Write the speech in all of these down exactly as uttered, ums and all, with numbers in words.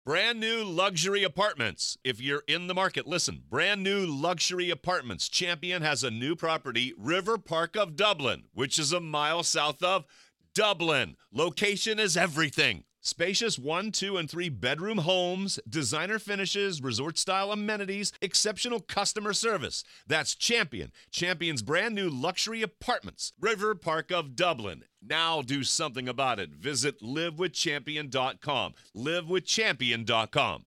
Brand new luxury apartments. If you're in the market, listen. Brand new luxury apartments. Champion has a new property, River Park of Dublin, which is a mile south of Dublin. Location is everything. Spacious one, two, and three bedroom homes, designer finishes, resort-style amenities, exceptional customer service. That's Champion. Champion's brand new luxury apartments. River Park of Dublin. Now do something about it. Visit live with champion dot com. live with champion dot com.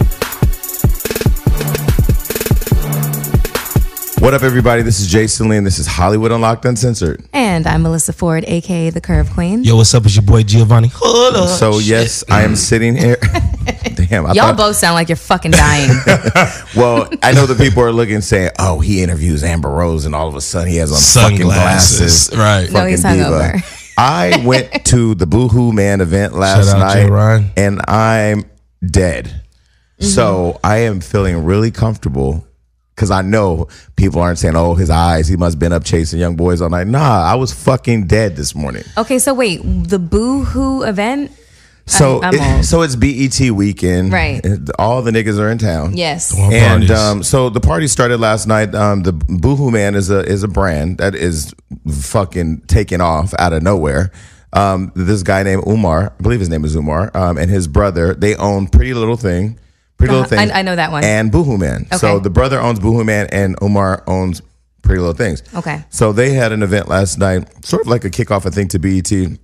What up, everybody? This is Jason Lee, and this is Hollywood Unlocked Uncensored. And I'm Melissa Ford, a k a. The Curve Queen. Yo, what's up? It's your boy Giovanni. Hold up. So, yes, I am sitting here. Damn, I Y'all thought, both sound like you're fucking dying. well, I know the people are looking saying, oh, he interviews Amber Rose, and all of a sudden he has on fucking Sunglasses. glasses. Right. No, he's Fucking hungover. diva. I went to the Boohoo Man event last Shout out Jay night, Ryan. and I'm dead. Mm-hmm. So I am feeling really comfortable because I know people aren't saying, oh, his eyes, he must have been up chasing young boys all night. Nah, I was fucking dead this morning. Okay, so wait, the Boo-Hoo event? So, I'm it- old. so it's B E T weekend. Right. All the niggas are in town. Yes. Well, And parties. um, so the party started last night. Um, the Boohoo Man is a is a brand that is fucking taking off out of nowhere. Um, this guy named Umar, I believe his name is Umar, um, and his brother, they own Pretty Little Thing. Pretty Uh-huh. Little Thing. I- I know that one. And Boohoo Man. So Okay. the brother owns Boohoo Man, and Umar owns Pretty Little Things. Okay. So they had an event last night, sort of like a kickoff, I think, to B E T.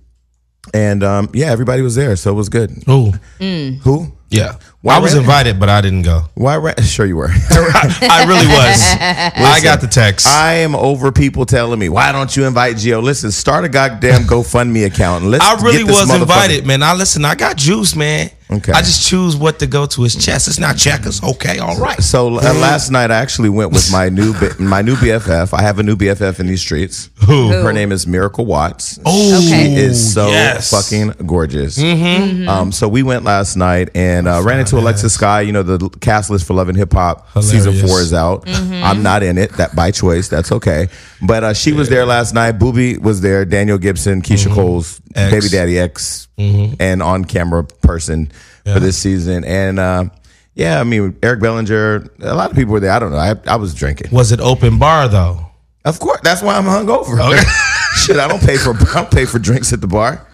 And um, yeah, everybody was there, so it was good. Ooh. Who? Yeah. Why I was ran- invited, but I didn't go. Why? Ra- sure, you were. I really was. I got the text. I am over people telling me, why don't you invite Gio? Listen, start a goddamn GoFundMe account. And let's I really get this was motherfucker- invited, man. I listen. I got juice, man. Okay. I just choose what to go to. It's chess. It's not checkers. Okay. All right. So uh, last night I actually went with my new bi- my new B F F. I have a new B F F in these streets. Who? Her name is Miracle Watts. Oh, Okay. She is so yes. fucking gorgeous. Mm-hmm. Um, so we went last night and uh, ran into Alexa Sky. You know, the cast list for Love and Hip Hop season Hilarious. four is out. I'm not in it. That by choice. That's okay. But uh, she was there last night. Booby was there. Daniel Gibson, Keisha Cole's X. baby daddy X, and on camera person for this season. And uh, yeah, I mean Eric Bellinger. A lot of people were there. I don't know. I, I was drinking. Was it open bar though? Of course, that's why I'm hungover. Okay. Shit, I don't pay for I don't pay for drinks at the bar.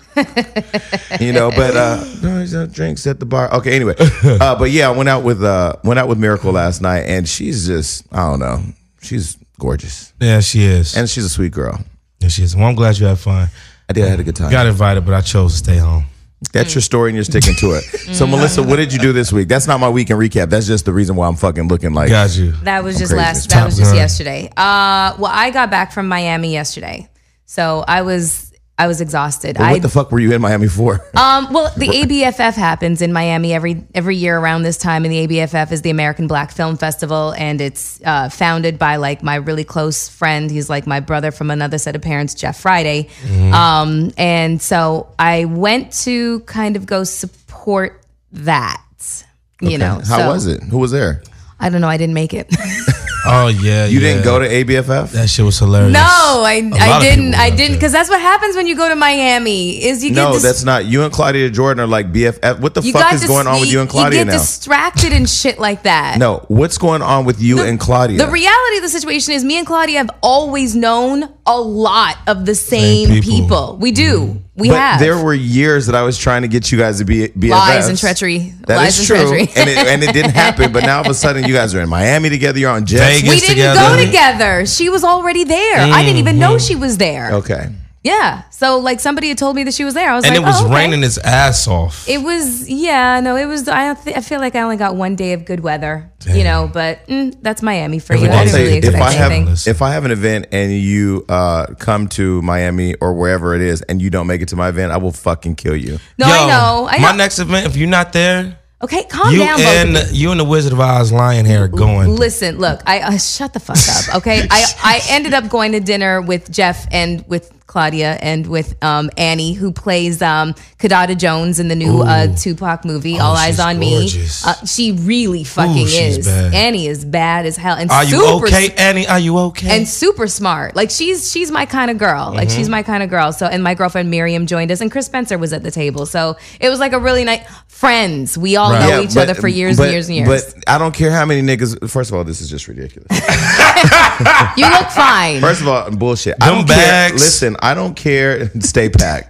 You know, but uh, no, there's no drinks at the bar. Okay, anyway, uh, but yeah, I went out with uh, went out with Miracle last night, and she's just I don't know, she's gorgeous, Yeah, she is. and she's a sweet girl. yeah, she is. Well, I'm glad you had fun. I did, I had a good time. Got invited, but I chose to stay home. That's your story, and you're sticking to it. So, Melissa, what did you do this week? That's not my weekend recap. That's just the reason why I'm fucking looking like. Got you. That was I'm just crazy. last. Top That was just gun. yesterday. Uh, well, I got back from Miami yesterday, so I was I was exhausted. Well, I what the fuck were you in Miami for? Um, well, the A B F F happens in Miami every every year around this time, and the A B F F is the American Black Film Festival, and it's uh, founded by like my really close friend. He's like my brother from another set of parents, Jeff Friday. Um, and so I went to kind of go support that. You know, How so, was it? Who was there? I don't know. I didn't make it. Oh yeah. You yeah. didn't go to A B F F? That shit was hilarious. No, I A lot I of didn't. people I went didn't there. because that's what happens when you go to Miami. Is you get No, dis- that's not. You and Claudia Jordan are like B F F. What the you fuck got is dis- going on with you and Claudia You get now? distracted and shit like that. No, what's going on with you and Claudia? The reality of the situation is me and Claudia have always known a lot of the same, Same people. people. We do. We but have. there were years that I was trying to get you guys to be B F Fs. Lies and treachery. That Lies is and true, treachery. and it, and it didn't happen. But now all of a sudden, you guys are in Miami together. You're on jets. Vegas. we didn't together. go together. She was already there. I didn't even know she was there. Okay. Yeah. So like somebody had told me that she was there. I was And like, it was oh, okay. raining its ass off. It was, yeah, no, it was, I, th- I feel like I only got one day of good weather, you know, but mm, that's Miami for you. Every I day. didn't really if expect I have anything. if I have an event and you uh, come to Miami or wherever it is and you don't make it to my event, I will fucking kill you. No, Yo, I know. I know. My next event, if you're not there, Okay, calm you down, both and of you. you and the Wizard of Oz lion hair are going. Listen, look, I uh, shut the fuck up, okay? I, I ended up going to dinner with Jeff and with Claudia and with um, Annie, who plays um, Kadada Jones in the new uh, Tupac movie, Oh, All Eyes she's on gorgeous. Me. Uh, she really fucking Ooh, she's is. bad. Annie is bad as hell. And Are you super okay, Annie? Are you okay? and super smart. Like she's she's my kind of girl. Like Mm-hmm. she's my kind of girl. So and my girlfriend Miriam joined us, and Chris Spencer was at the table. So it was like a really nice friends. We all Right. know Yeah, each but- other for years but- and years and years. But I don't care how many niggas. First of all, this is just ridiculous. You look fine. First of all, bullshit. I Them don't bags. care. Listen, I don't care. Stay packed.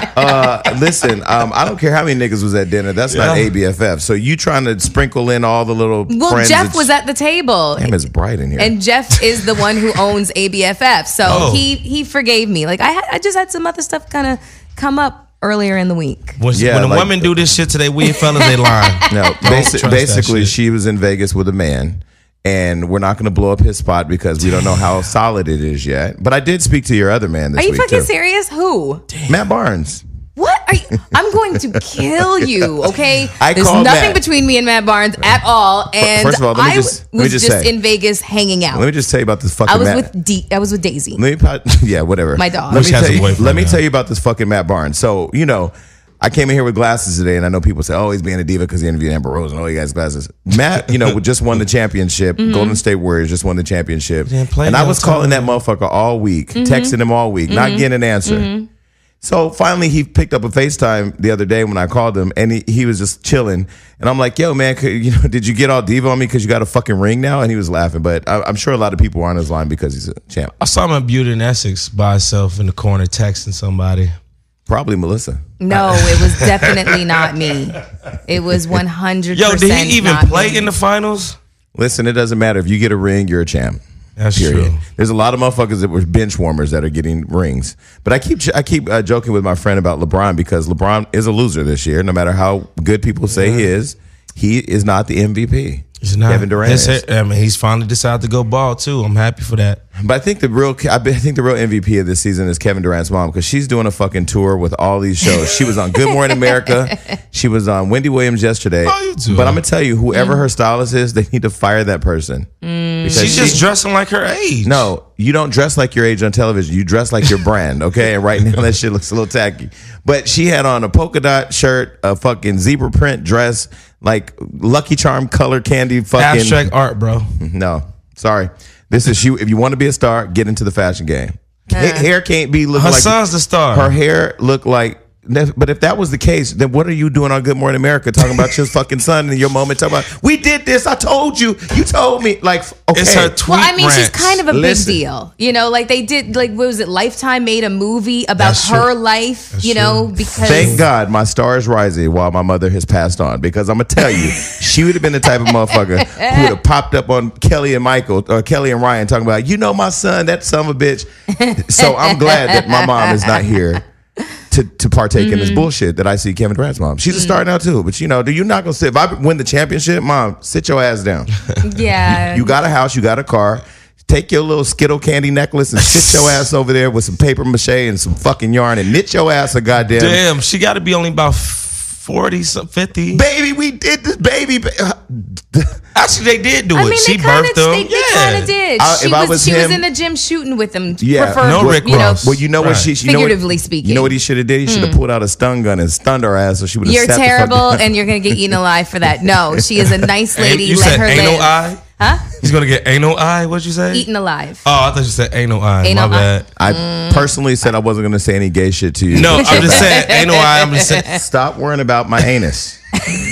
Uh, listen, um, I don't care how many niggas was at dinner. That's not Yeah. A B F F. So you trying to sprinkle in all the little well, friends? Jeff that's- was at the table. Damn, it's bright in here. And Jeff is the one who owns A B F F, so Oh. he he forgave me. Like I had, I just had some other stuff kind of come up earlier in the week. when Yeah, when the like- women do this shit to they weird fellas, they lying. No, Don't basi- trust that basically, shit. she was in Vegas with a man, and we're not going to blow up his spot because we don't know how solid it is yet. But I did speak to your other man this Are you week fucking too. serious? Who? Matt Barnes. What are you? I'm going to kill you. Okay, I there's called nothing Matt. between me and Matt Barnes at all. And First of all, let me I just- let me was just just, say- in Vegas hanging out. Let me just tell you about this fucking I was Matt. with D- I was with Daisy. Let me, po- yeah, whatever. My dog. Let Which me, has tell a you, boyfriend let me now. tell you about this fucking Matt Barnes. So, you know, I came in here with glasses today, and I know people say, oh, he's being a diva because he interviewed Amber Rose and all you guys glasses. Matt, you know, just won the championship. Mm-hmm. Golden State Warriors just won the championship. didn't play And I no was time. calling that motherfucker all week, Mm-hmm. texting him all week, not getting an answer. So finally, he picked up a FaceTime the other day when I called him, and he, he was just chilling. And I'm like, "Yo, man, could, you know, did you get all diva on me because you got a fucking ring now?" And he was laughing, but I, I'm sure a lot of people are on his line because he's a champ. I saw him at Beauty in Essex by himself in the corner texting somebody. Probably Melissa. No, it was definitely not me. It was one hundred Yo, percent did he even not play me. in the finals? Listen, it doesn't matter if you get a ring, you're a champ. That's Period. true. There's a lot of motherfuckers that were bench warmers that are getting rings. But I keep I keep uh, joking with my friend about LeBron because LeBron is a loser this year. No matter how good people say he is, he is not the M V P. He's not. Kevin Durant His- is. I mean, he's finally decided to go ball too. I'm happy for that. But I think the real I be- I think the real M V P of this season is Kevin Durant's mom because she's doing a fucking tour with all these shows. She was on Good Morning America. She was on Wendy Williams yesterday. Oh, you too. But I'm gonna tell you, whoever her stylist is, they need to fire that person. Because She's she- just dressing like her age. No, you don't dress like your age on television. You dress like your brand, okay? And right now that shit looks a little tacky. But she had on a polka dot shirt, a fucking zebra print dress, like Lucky Charm color candy fucking. abstract art, bro. No, sorry. This is you. If you want to be a star, get into the fashion game. Ha- hair can't be looking Her like son's the star. Her hair look like. But if that was the case, then what are you doing on Good Morning America talking about your fucking son in your moment? Talking about we did this. I told you. You told me. Like okay. It's her tweet Well, I mean, she's rants. kind of a Listen. big deal. You know, like they did, like, what was it? Lifetime made a movie about That's her true. life, That's you know, true. because. Thank God my star is rising while my mother has passed on because I'm gonna tell you, she would have been the type of motherfucker who would have popped up on Kelly and Michael or Kelly and Ryan talking about, you know, my son, that son of a bitch. So I'm glad that my mom is not here to, to partake in Mm-hmm. this bullshit that I see Kevin Durant's mom. She's a star now too, but you know, you're not gonna sit. If I win the championship, mom, sit your ass down. Yeah. You got a house, you got a car. Take your little Skittle candy necklace and sit your ass over there with some paper mache and some fucking yarn and knit your ass a goddamn. Damn, she got to be only about forty, some fifty. Baby, we did this, baby. ba- Actually, they did do it. I mean, she they kind birthed of them. they, they yeah. kind of did. I- she if I was, was she was him- in the gym shooting with him. Yeah. for, No for, Rick you know, Ross. Well, you know what Right. she, you know what- Figuratively speaking. You know what he should have did? He should have pulled out a stun gun and stunned her ass, so she would have. You're sat the fuck terrible, down. and you're gonna get eaten alive for that. No, she is a nice lady. You Let said her ain't live. no eye? Huh? He's going to get ain't no eye? What'd you say? Eaten alive. Oh, I thought you said ain't no eye. Ain't My no eye. bad. I personally said I wasn't going to say any gay shit to you. No, I'm just saying ain't no eye. I'm just saying. Stop worrying about my anus.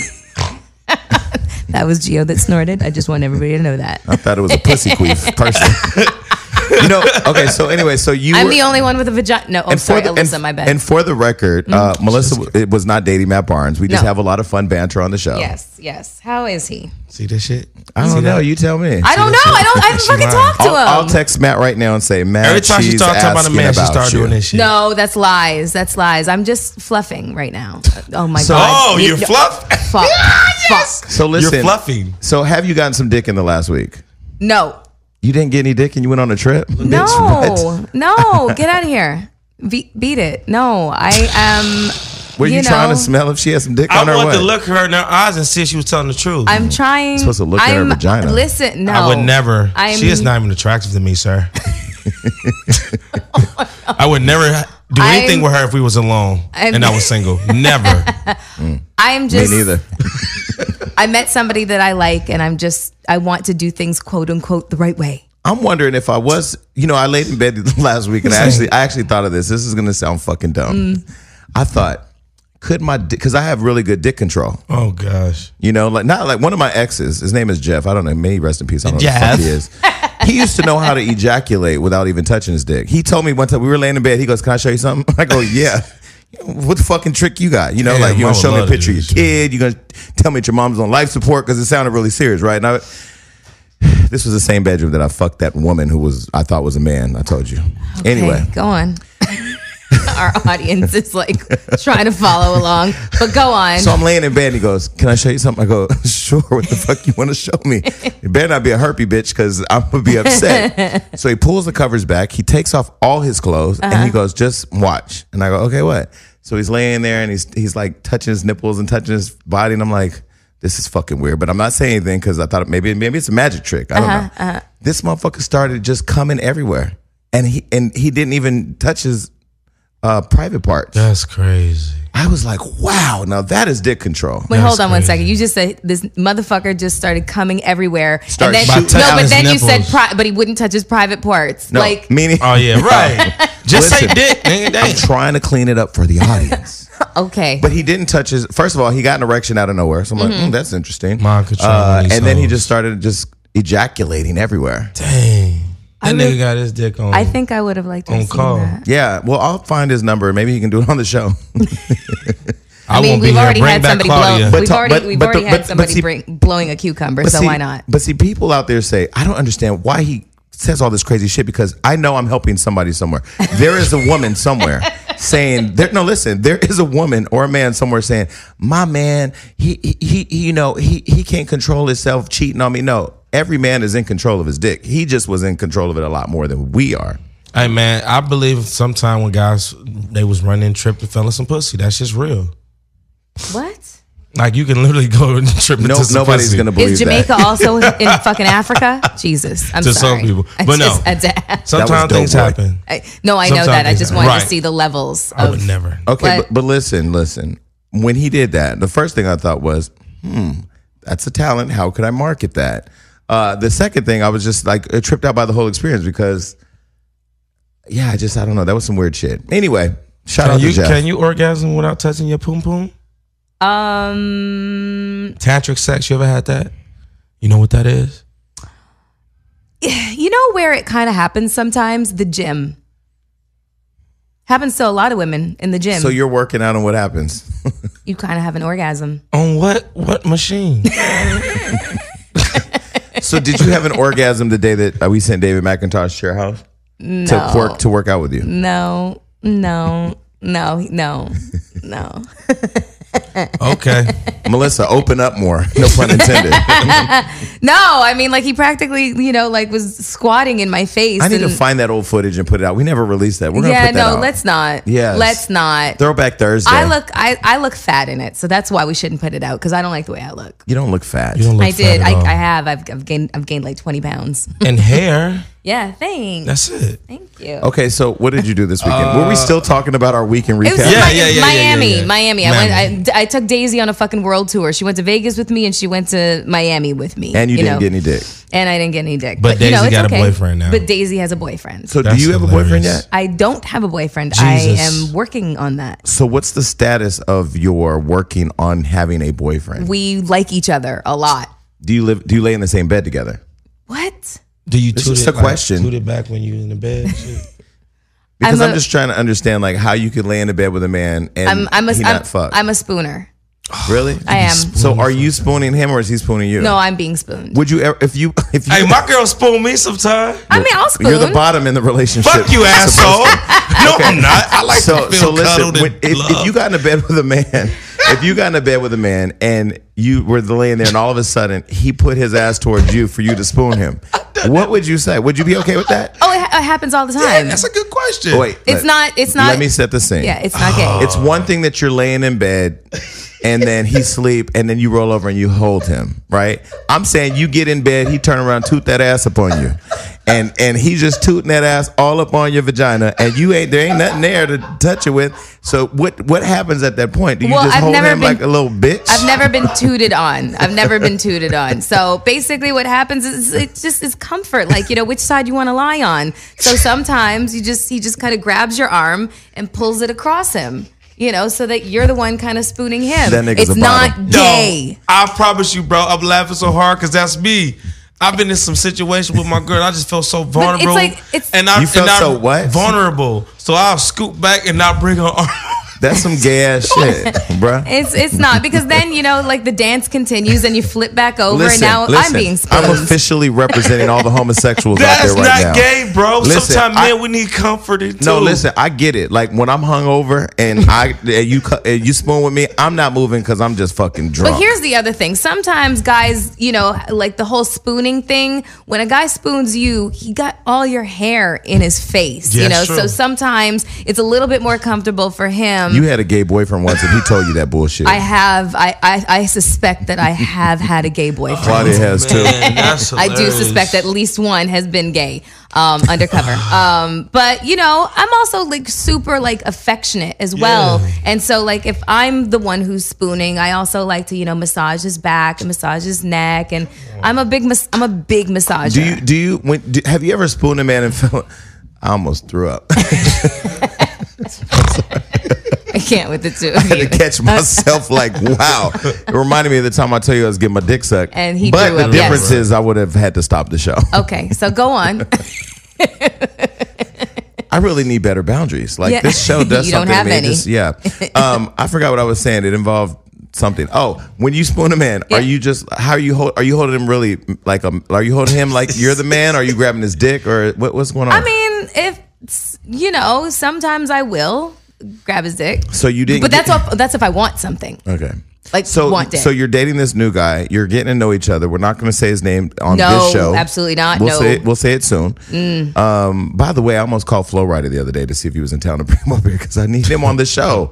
That was Gio that snorted. I just want everybody to know that. I thought it was a pussy queef person. You know. Okay. So anyway, so you. I'm were, the only one with a vagina. No, oh, and sorry, for the, Alyssa, and, my bad. and for the record, uh, Melissa it was not dating Matt Barnes. We just No. have a lot of fun banter on the show. yes, yes. How is he? See this shit? I don't See know. that? You tell me. I don't know. I don't. I haven't She fucking lying. talked to I'll, him. I'll text Matt right now and say, Matt, Every time she she's started talking about a asking man, she about started you. doing this shit. No, that's lies. That's lies. I'm just fluffing right now. Oh my So- god. Oh, you're fluff? Fuck. Fuck. So listen. You're fluffing. So have you gotten some dick in the last week? No. You didn't get any dick and you went on a trip? Bitch, No. what? No. Get out of here. Be- beat it. No. I am. Were you, you trying know, to smell if she had some dick I on her? wanted to what? look her in her eyes and see if she was telling the truth. I'm trying. supposed to look at her I'm- vagina. Listen, no. I would never. I'm, She is not even attractive to me, sir. I would never do anything I'm- with her if we was alone I'm- and I was single. Never. I'm just. Me neither. I met somebody that I like, and I'm just. I want to do things quote unquote the right way. I'm wondering if I was, you know, I laid in bed last week and I actually, I actually thought of this. This is gonna sound fucking dumb. Mm. I thought, could my, because I have really good dick control. Oh gosh. You know, like not like one of my exes. His name is Jeff. I don't know. May he rest in peace. I don't know Jeff. what the fuck he is. He used to know how to ejaculate without even touching his dick. He told me one time we were laying in bed. He goes, "Can I show you something?" I go, "Yeah." What the fucking trick you got? You know, Yeah, like you gonna mama show me a love to picture of do your this shit. kid. You gonna tell me that your mom's on life support because it sounded really serious, right? And I, this was the same bedroom that I fucked that woman who was I thought was a man. I told you. Anyway, Okay, go on. Our audience is like trying to follow along, but go on. so I'm laying in bed and he goes, "Can I show you something?" I go, "Sure, what the fuck you want to show me? It better not be a herpy bitch because I'm going to be upset." So he pulls the covers back. He takes off all his clothes and he goes, "Just watch." And I go, "Okay, what?" So he's laying there and he's he's like touching his nipples and touching his body. And I'm like, this is fucking weird. But I'm not saying anything because I thought maybe maybe it's a magic trick. I don't know. This motherfucker started just coming everywhere. And he, and he didn't even touch his uh, private parts. That's crazy. I was like, wow, now that is dick control. Wait, That's hold on one crazy. second. You just said this motherfucker just started coming everywhere, Started and shooting then no, out but his then you said, nipples. pri- but he wouldn't touch his private parts. No, Like, meaning Oh yeah, right. Just say Listen. dick, nigga. I'm Dang. trying to clean it up for the audience. okay, But he didn't touch his. First of all, he got an erection out of nowhere. So I'm like, mm, that's interesting. Mind control Uh, these and then he hoes. just started just ejaculating everywhere. Dang. That I nigga would- got his dick on. I think I would have liked to On have seen call. that. Yeah, well, I'll find his number. Maybe he can do it on the show. I, I mean, won't be we've here. already Bring had back somebody Claudia. blow. But We've talk- already but- we've but- already but- had but somebody see- bring, blowing a cucumber. But So see- why not? But see, people out there say, I don't understand why he says all this crazy shit because I know I'm helping somebody somewhere. There is a woman somewhere saying, there, no, listen, there is a woman or a man somewhere saying, my man, he, he, he you know, he, he can't control himself cheating on me. No, every man is in control of his dick. He just was in control of it a lot more than we are. Hey man, I believe sometime when guys they was running, tripped, and fell in some pussy. That's just real. What? Like you can literally go and trip into No, some nobody's pussy. gonna believe Is Jamaica that. also in fucking Africa? Jesus, I'm To sorry. some people. I But no. just had to ask. Sometimes dope, things boy. happen. I, no, I know Sometimes that. I things just happen. wanted to Right. see the levels. I would of- never. Okay, But- but, but listen, listen. When he did that, the first thing I thought was, hmm, that's a talent. How could I market that? Uh, the second thing, I was just like uh, tripped out by the whole experience because, yeah, I just, I don't know. That was some weird shit. Anyway, shout Can out you to Jeff. can you orgasm without touching your poom poom? Um, Tantric sex, you ever had that? You know what that is? you know where it kind of happens sometimes? The gym. Happens to a lot of women in the gym. So you're working out and what happens? you kind of have an orgasm. On what what machine? So did you have an orgasm the day that uh, we sent David McIntosh to your house to work to work out with you? No, no, no, no, no. Okay. Melissa, open up more. No pun intended. No, I mean, like he practically, you know, like was squatting in my face. I need to and- find that old footage and put it out. We never released that. We're gonna Yeah, put that no, out. let's not. Yes. Let's not. Throwback Thursday. I look, I, I look fat in it, so that's why we shouldn't put it out because I don't like the way I look. You don't look fat. You don't look I did. fat I, at all. I have. I've, I've gained. I've gained like twenty pounds. And hair. Yeah, thanks. That's it. Thank you. Okay, so what did you do this weekend? Were we still talking about our weekend It was recap? Yeah, Mi- yeah, yeah, yeah, Miami, yeah, yeah. Miami. I Miami. went. I, I took Daisy on a fucking world tour. She went to Vegas with me, and she went to Miami with me. And you, didn't know? get any dick. And I didn't get any dick. But you know, Daisy it's got a okay. boyfriend now. But Daisy has a boyfriend. So That's do you have a boyfriend hilarious. yet? I don't have a boyfriend. Jesus. I am working on that. So what's the status of your working on having a boyfriend? We like each other a lot. Do you live? Do you lay in the same bed together? What? Do you This toot is it, a question. Like, toot it back when you in the bed? Shit? Because I'm I'm, a- just trying to understand like how you could lay in the bed with a man and I'm. I'm a. he I'm, not fuck. I'm a spooner. really? I am. So are you spooning him or is he spooning you? No, I'm being spooned. Would you ever if you if you Hey, my girl spoon me sometime. I mean, I'll spoon. you're the bottom in the relationship? Fuck you, asshole. No, I'm not. I like so to feel so listen, cuddled when, and if, if loved. you got in a bed with a man, if you got in a bed with a man and you were laying there and all of a sudden he put his ass towards you for you to spoon him, what would you say? Would you be okay with that? Oh, it, ha- it happens all the Yeah, time. that's a good question. Wait, it's let- not. It's not. Let me set the scene. Yeah, it's not gay. It's one thing that you're laying in bed and then he sleep, and then you roll over and you hold him, right? I'm saying you get in bed, he turn around, toot that ass up on you, and and he just tooting that ass all up on your vagina, and you ain't there ain't nothing there to touch it with. So what what happens at that point? Do you Well, just I've hold never him been- like a little bitch? I've never been tooted on. I've never been tooted on. So basically what happens is it just is comfort. Like, you know, which side you want to lie on. So sometimes you just he just kind of grabs your arm and pulls it across him. You know, so that you're the one kind of spooning him. That nigga's it's a not bottom. gay. No, I promise you, bro. I'm laughing so hard because that's me. I've been in some situation with my girl. I just felt so vulnerable. like- it's- and I, You felt and I, so what? Vulnerable. So I'll scoop back and not bring her arm. That's some gay ass shit, bruh. It's it's not, because then, you know, like the dance continues and you flip back over Listen, and now I'm listen, being spooned. I'm officially representing all the homosexuals out That's there right not now. gay, bro. Listen, Sometimes I- men we need comforted too. No, listen, I get it. Like when I'm hungover and I and you cu- and you spoon with me, I'm not moving because I'm just fucking drunk. But here's the other thing. Sometimes guys, you know, like the whole spooning thing, when a guy spoons you, he got all your hair in his face, Yeah, you know? true. So sometimes it's a little bit more comfortable for him. You had a gay boyfriend once and he told you that bullshit. I have, I, I, I suspect that I have had a gay boyfriend. Claudia has too. Man, that's I do hilarious. suspect at least one has been gay, um, undercover. Um, but you know, I'm also like super like affectionate as well. Yeah. And so like if I'm the one who's spooning, I also like to, you know, massage his back and massage his neck. And I'm a big, mas- I'm a big massager. Do you do you when do, have you ever spooned a man and felt? I almost threw up. I can't with the two I of had you. to catch myself like, wow. It reminded me of the time I tell you I was getting my dick sucked. And he but threw the up, difference yes. is I would have had to stop the show. Okay, so go on. I really need better boundaries. Like Yeah. this show does You don't something have to me. any. Just- yeah. Um, I forgot what I was saying. It involved something. Oh, when you spoon a man, Yeah. are you just how are you hold, are you holding him really like a are you holding him like you're the man? Or are you grabbing his dick or what, what's going on? I mean, if you know, sometimes I will grab his dick. so you didn't. But that's get- if, that's if I want something. okay. Like So, want dick. so you're dating this new guy. You're getting to know each other. We're not going to say his name on No, this show. absolutely not. We'll No. say it, we'll say it soon. Um, by the way, I almost called Flo Rida the other day to see if he was in town to bring him up here because I need him on the show.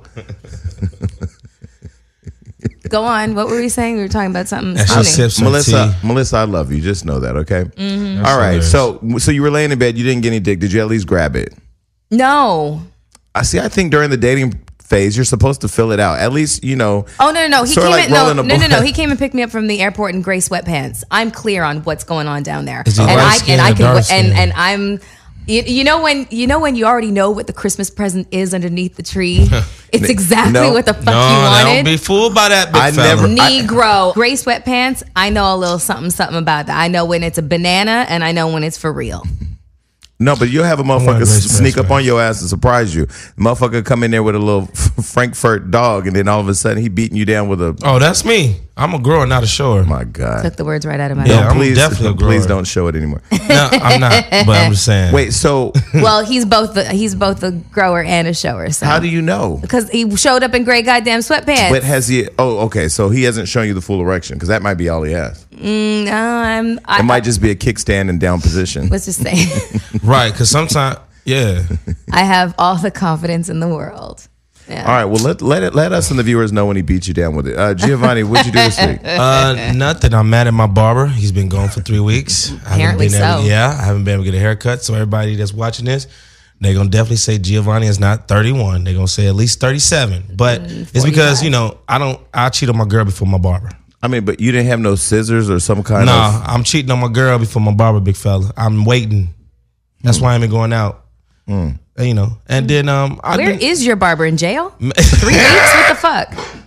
Go on. What were we saying? We were talking about something. That's spooning. just sips of Melissa, tea. Melissa, I love you. Just know that, okay? Mm-hmm. All right. hilarious. So, so you were laying in bed. You didn't get any dick. Did you at least grab it? No. I see. I think during the dating phase, you're supposed to fill it out. At least, you know. Oh no no no! He Sorta came like in, no rolling no a no no blunt. He came and picked me up from the airport in gray sweatpants. I'm clear on what's going on down there, Is he and light I skin and I or can dark and skin? and I'm. You, you know when you know when you already know what the Christmas present is underneath the tree. It's exactly No. what the fuck No, you don't wanted. be fooled by that, big I fella. never- I- Negro gray sweatpants. I know a little something something about that. I know when it's a banana, and I know when it's for real. No, but you'll have a want motherfucker a s- nice sneak dress, up on your ass and surprise you. Motherfucker come in there with a little Frankfurt dog, and then all of a sudden he beating you down with a. Oh, that's me. I'm a grower, not a shower. My God. Took the words right out of my Yeah, mouth. I'm please, definitely a please grower. don't show it anymore. No, I'm not. But I'm just saying. Wait, so Well, he's both the he's both a grower and a shower. So how do you know? because he showed up in gray goddamn sweatpants. But has he? Oh, okay. So he hasn't shown you the full erection because that might be all he has. No, I'm. I, It might just be a kickstand and down position. let's just say Right, because sometimes, yeah. I have all the confidence in the world. Yeah. All right. Well, let let it let us and the viewers know when he beat you down with it. Uh, Giovanni, what'd you do this week? Uh, nothing. I'm mad at my barber. He's been gone for three weeks. I haven't Apparently been able- so. yeah, I haven't been able to get a haircut. So everybody that's watching this, they're gonna definitely say Giovanni is not thirty-one. They're gonna say at least thirty-seven. But it's because you know I don't. I cheat on my girl before my barber. I mean, but you didn't have no scissors or some kind Nah, of. I'm cheating on my girl before my barber, big fella. I'm waiting. That's why I ain't going out. And, you know, and then um, I Where did- is your barber in jail? Three weeks? What the fuck?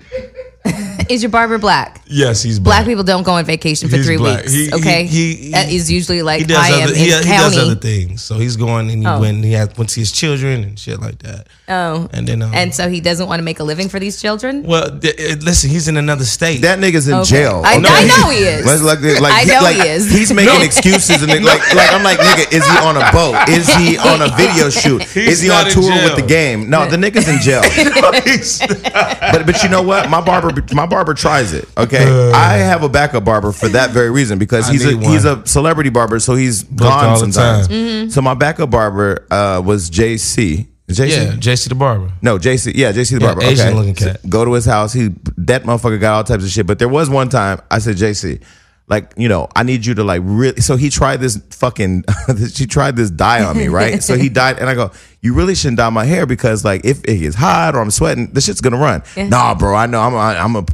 Is your barber black? Yes, he's Black black. people don't go on vacation for He's three black. weeks. He- he- okay, he- he- that is usually like He does I am other. in He, he county. does other things. So he's going and he Oh. went. He had went to see his children and shit like that. oh, And then um, and so he doesn't want to make a living for these children. well, th- it- listen, he's in another state. That nigga's in Okay. jail. I, okay? I know he is. Like, like, like, I know like, he is. He's making excuses and like, like I'm like, nigga, is he on a boat? Is he on a video shoot? He's is he on not in tour jail. with the game? No, the nigga's in jail. but but you know what? My barber my barber tries it. Okay, I have a backup barber for that very reason because I he's a need one. he's a celebrity barber, so he's Booked gone all the sometimes. time. Mm-hmm. So my backup barber uh, was J C. J C? Yeah, J C the barber. No, J C. Yeah, J C the Yeah, barber. Asian okay. looking cat. So go to his house. He that motherfucker got all types of shit. But there was one time I said, J C, like, you know, I need you to like really. So he tried this fucking. She tried this dye on me, right? So he dyed, and I go, you really shouldn't dye my hair because like if it gets hot or I'm sweating, the shit's gonna run. Nah, bro, I know I'm. A, I'm a.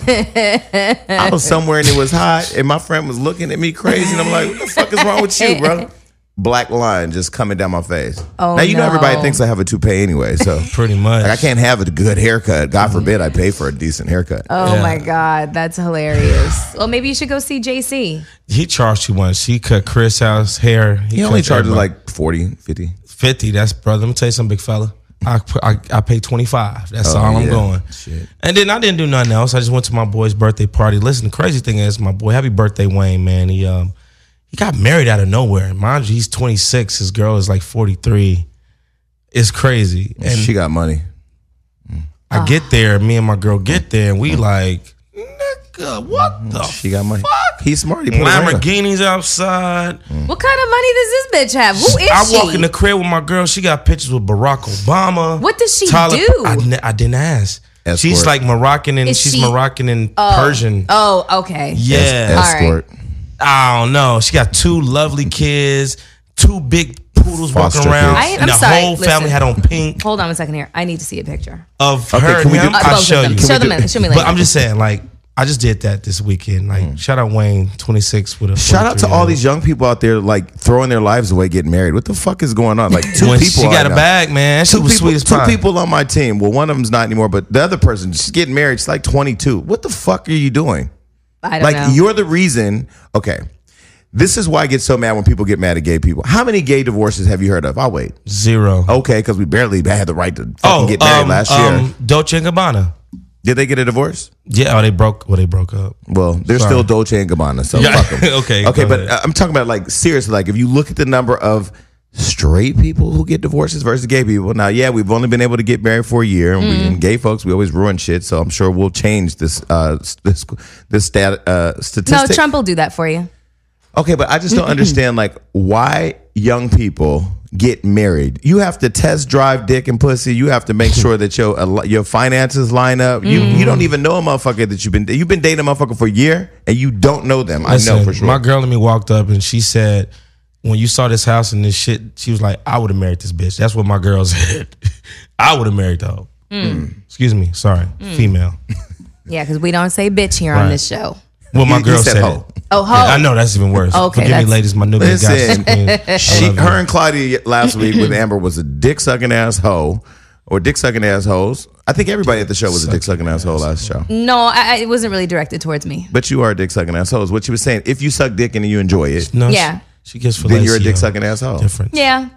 I was somewhere and it was hot, and my friend was looking at me crazy, and I'm like, what the fuck is wrong with you, bro? Black line just coming down my face. Oh, now you no. know everybody thinks I have a toupee anyway, so Pretty much. like I can't have a good haircut. God forbid I pay for a decent haircut. Oh Yeah. my God, that's hilarious. Well, maybe you should go see J C. He charged you once. She cut Chris House hair. He only cut charges everybody. like forty, fifty. fifty. That's brother. Let me tell you something, big fella. I put- I, I pay twenty-five. That's Oh, all I'm yeah. going. Shit. And then I didn't do nothing else. I just went to my boy's birthday party. Listen, the crazy thing is, my boy, happy birthday, Wayne, man. He um he got married out of nowhere. Mind you, he's twenty-six. His girl is like forty-three. It's crazy. And She got money. I get there, me and my girl get there, and we like, nigga, what the She got money. fuck? He's smart. He put a ring on. Lamborghinis outside. What kind of money does this bitch have? Who is I she? walk in the crib with my girl. She got pictures with Barack Obama. What does she Tyler- do? I, ne- I didn't ask. Escort. She's like Moroccan and Is she's she- Moroccan and Persian. Oh, okay. Yeah. All right. Escort. I don't know. She got two lovely kids, two big poodles Foster walking around, kids. I- I'm and the sorry, whole family listen. had on pink Hold on a second here. I need to see a picture. of Okay, her can and we do- him. Uh, I'll both of show them. you. Show them. in- Show me later. But I'm just saying, like, I just did that this weekend. Like, shout out Wayne, twenty-six with a Shout out to all forty-three-year-old. these young people out there like throwing their lives away getting married. What the fuck is going on? Like two When people. she got I a know. bag, man. She Two was people, sweet as two pie. people on my team. Well, one of them's not anymore, but the other person, she's getting married. She's like twenty-two. What the fuck are you doing? I don't Like know. you're the reason. Okay, this is why I get so mad when people get mad at gay people. How many gay divorces have you heard of? I'll wait. Zero. Okay, because we barely had the right to fucking get married um, last year. um, Dolce and Gabbana. Did they get a divorce? Yeah, oh, they broke. Well, they broke up. Well, they're Sorry. still Dolce and Gabbana, so Yeah, fuck 'em. okay, okay, go but ahead. uh, I'm talking about like seriously, like if you look at the number of straight people who get divorces versus gay people. Now, yeah, we've only been able to get married for a year, and, we, and gay folks, we always ruin shit. So I'm sure we'll change this uh, this this stat uh, no, statistic. Trump will do that for you. Okay, but I just don't understand like why young people get married. You have to test drive dick and pussy. You have to make sure that your uh, your finances line up. You you don't even know a motherfucker that you've been you've been dating a motherfucker for a year and you don't know them. I know Listen, for sure. My girl and me walked up and she said, when you saw this house and this shit, she was like, I would have married this bitch. That's what my girl said. I would have married the hoe. Excuse me. Sorry. Female. Yeah, because we don't say bitch here on Right. this show. Well, my You- girl you said said hoe. it. Oh, ho. Yeah, I know that's even worse. Okay, Forgive me, that's- ladies. My new Listen, gossip She, queen. her and Claudia last week with Amber was a dick sucking ass hoe or dick sucking ass hoes. I think everybody at the show was a dick sucking ass hoe last show. No, I, I, it wasn't really directed towards me. But you are a dick sucking ass hoe. Is what she was saying. If you suck dick and you enjoy it, No, Yeah. She, she gets for then you're a dick sucking ass hoe. Difference. Yeah.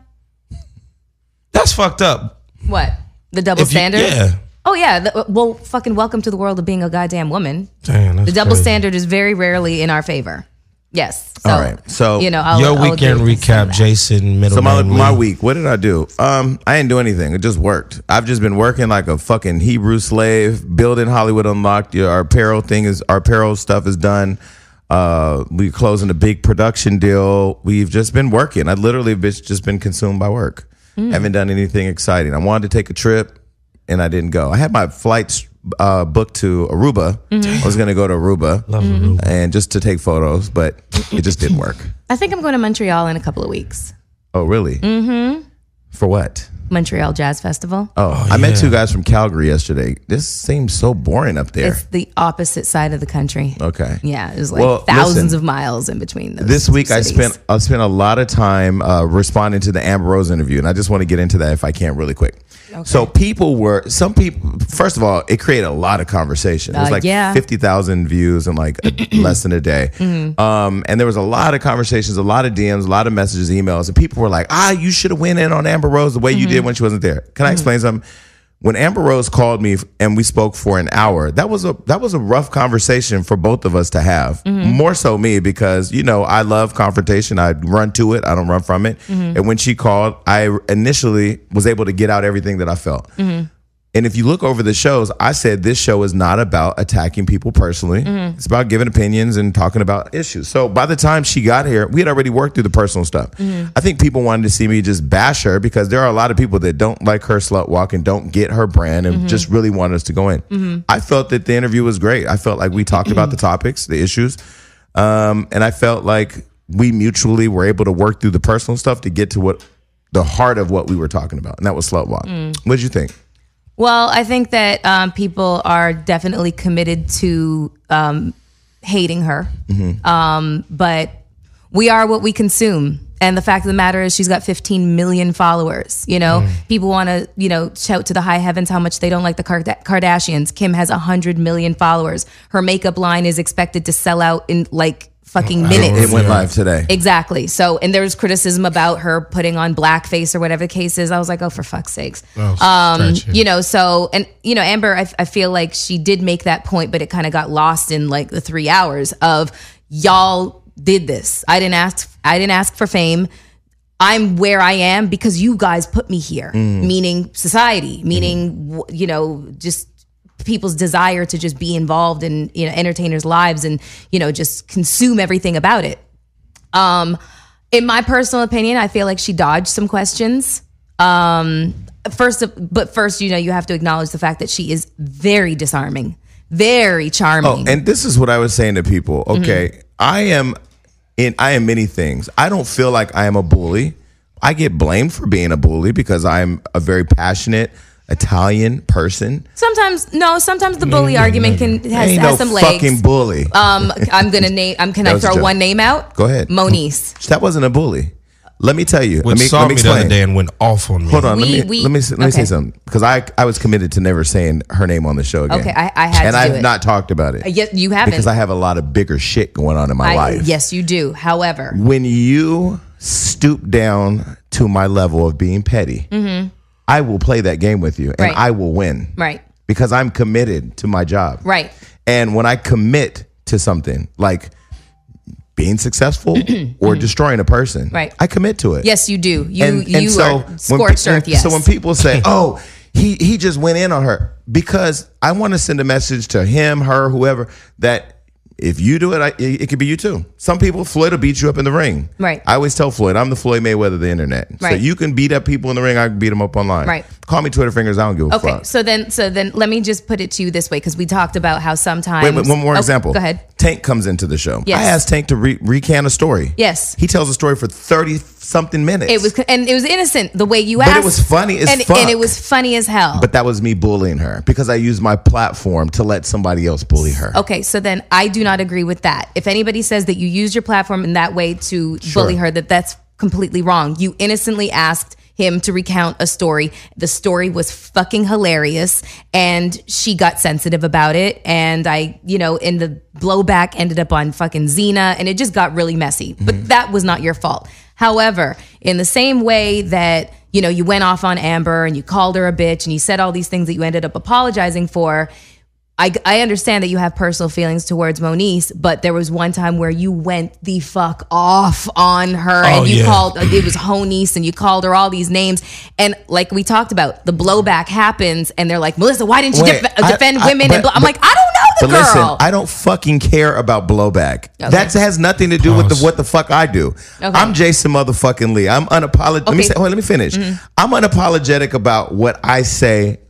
That's fucked up. What? The double If you- standard? yeah. Oh, yeah. The, well, fucking welcome to the world of being a goddamn woman. Damn, that's The double crazy. standard is very rarely in our favor. Yes. So, All right. So, you know, I'll, Your I'll weekend agree with some of recap, that. Jason, middle So my name my Lee. week, what did I do? Um, I didn't do anything. It just worked. I've just been working like a fucking Hebrew slave, building Hollywood Unlocked. Yeah, Our apparel thing is our apparel stuff is done. Uh, we're closing a big production deal. We've just been working. I literally have just been consumed by work. Haven't done anything exciting. I wanted to take a trip and I didn't go. I had my flights uh, booked to Aruba. I was going to go to Aruba Love Aruba. and just to take photos, but it just didn't work. I think I'm going to Montreal in a couple of weeks. Oh, really? Mm-hmm. For what? Montreal Jazz Festival. Oh, I met yeah. two guys from Calgary yesterday. This seems so boring up there. It's the opposite side of the country. Okay. Yeah, it was like Well, thousands listen, of miles in between those This week I cities. spent I spent a lot of time uh, responding to the Amber Rose interview, and I just want to get into that if I can really quick. So people were some people. First of all, it created a lot of conversation. It was Uh, like yeah. fifty thousand views in like a, less than a day, Mm-hmm. um, and there was a lot of conversations, a lot of D Ms, a lot of messages, emails, and people were like, "Ah, you should have went in on Amber Rose the way you Mm-hmm. did when she wasn't there." Can I explain something? When Amber Rose called me and we spoke for an hour, that was a that was a rough conversation for both of us to have. Mm-hmm. More so me because you know I love confrontation. I run to it. I don't run from it. Mm-hmm. And when she called, I initially was able to get out everything that I felt. Mm-hmm. And if you look over the shows, I said this show is not about attacking people personally. Mm-hmm. It's about giving opinions and talking about issues. So by the time she got here, we had already worked through the personal stuff. Mm-hmm. I think people wanted to see me just bash her because there are a lot of people that don't like her slut walk and don't get her brand and mm-hmm. just really want us to go in. Mm-hmm. I felt that the interview was great. I felt like we talked about the topics, the issues. Um, and I felt like we mutually were able to work through the personal stuff to get to what the heart of what we were talking about. And that was slut walk. Mm. What did you think? Well, I think that um, people are definitely committed to um, hating her. Mm-hmm. Um, but we are what we consume. And the fact of the matter is she's got fifteen million followers. You know, mm. people want to, you know, shout to the high heavens how much they don't like the Kard- Kardashians. Kim has one hundred million followers. Her makeup line is expected to sell out in like fucking minutes. It went live today. Exactly. So, and there was criticism about her putting on blackface or whatever the case is. I was like, oh, for fuck's sakes. Oh, um, you know, so, and, you know, Amber, I, I feel like she did make that point, but it kind of got lost in like the three hours of y'all did this. I didn't ask, I didn't ask for fame. I'm where I am because you guys put me here, mm. meaning society, meaning, mm. you know, just people's desire to just be involved in, you know, entertainers' lives and, you know, just consume everything about it. Um, in my personal opinion, I feel like she dodged some questions. Um, first, but first, you know, you have to acknowledge the fact that she is very disarming, very charming. Oh, and this is what I was saying to people. Okay, mm-hmm. I am in, I am many things. I don't feel like I am a bully. I get blamed for being a bully because I'm a very passionate Italian person. Sometimes no. Sometimes the bully no, argument no, can has, Ain't has no some legs. Fucking bully. Um, I'm gonna name. I'm. Can That I was a throw joke. one name out? Go ahead. Moniece. That wasn't a bully. Let me tell you. Which let me, saw let me me the other explain. day and went off on me. Hold on. We- let me we- let me let me okay. say something because I I was committed to never saying her name on the show again. Okay, I- I had and to do I've it. not talked about it. Uh, yes, you haven't. Because I have a lot of bigger shit going on in my I, life. yes, you do. However, When you stoop down to my level of being petty, mm-hmm. I will play that game with you and Right. I will win. right, Because I'm committed to my job. right. And when I commit to something like being successful or destroying a person, Right. I commit to it. Yes, you do. You and, you and so are scorched when, earth. Yes. So when people say, "Oh, he he just went in on her," because I want to send a message to him, her, whoever, that if you do it, I, it, it could be you too. Some people, Floyd will beat you up in the ring. Right. I always tell Floyd, I'm the Floyd Mayweather of the internet. So Right. you can beat up people in the ring, I can beat them up online. Right. Call me Twitter fingers, I don't give a Okay, fuck. so then, so then, let me just put it to you this way, because we talked about how sometimes. Wait, wait, one more Oh, example. Go ahead. Tank comes into the show. Yes. I asked Tank to re- recant a story. Yes. He tells a story for thirty something minutes. It was, and it was innocent the way you But asked. it was funny as and, fuck. and it was funny as hell. But that was me bullying her because I used my platform to let somebody else bully her. Okay, so then I do not agree with that. If anybody says that you used your platform in that way to Sure. bully her, that that's completely wrong. You innocently asked him to recount a story. The story was fucking hilarious, and she got sensitive about it. And I, you know, in the blowback ended up on fucking Xena, and it just got really messy. Mm-hmm. But that was not your fault. However, in the same way that, you know, you went off on Amber and you called her a bitch and you said all these things that you ended up apologizing for, I, I understand that you have personal feelings towards Moniece, but there was one time where you went the fuck off on her Oh, and you yeah. called, it was Honiece, and you called her all these names. And like we talked about, the blowback happens and they're like, Melissa, why didn't you Wait, def- I- defend I- women? but- and blah. I'm but- like, I don't know the But girl. listen, I don't fucking care about blowback. Okay. That has nothing to do with Pause. the what the fuck I do. Okay. I'm Jason motherfucking Lee. I'm unapologetic. Let me Okay. say, wait, let me finish. I'm unapologetic about what I say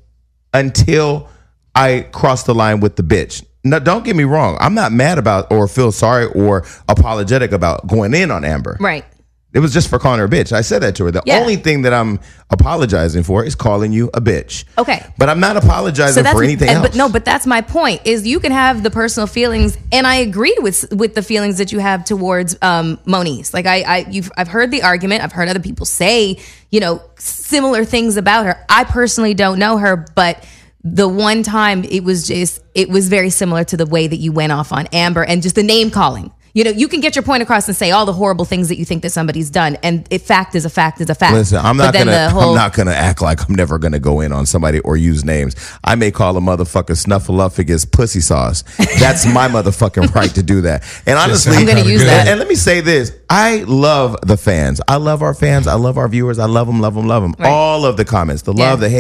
until I cross the line with the bitch. No, don't get me wrong. I'm not mad about or feel sorry or apologetic about going in on Amber. right. It was just for calling her a bitch. I said that to her. The Yeah. only thing that I'm apologizing for is calling you a bitch. Okay. But I'm not apologizing for anything and- else. But no, but that's my point. Is you can have the personal feelings, and I agree with with the feelings that you have towards um, Moniece. Like I, I, you've, I've heard the argument. I've heard other people say, you know, similar things about her. I personally don't know her, but the one time it was just, it was very similar to the way that you went off on Amber and just the name calling. You know, you can get your point across and say all the horrible things that you think that somebody's done, and if fact is a fact is a fact. Listen, I'm But not then gonna. the whole- I'm not gonna act like I'm never gonna go in on somebody or use names. I may call a motherfucker snuffleupagus pussy sauce. That's my motherfucking right to do that. And honestly, I'm gonna use that. And, and let me say this: I love the fans. I love our fans. I love our viewers. I love them. Love them. Love them. Right. All of the comments, the love, Yeah. the hate.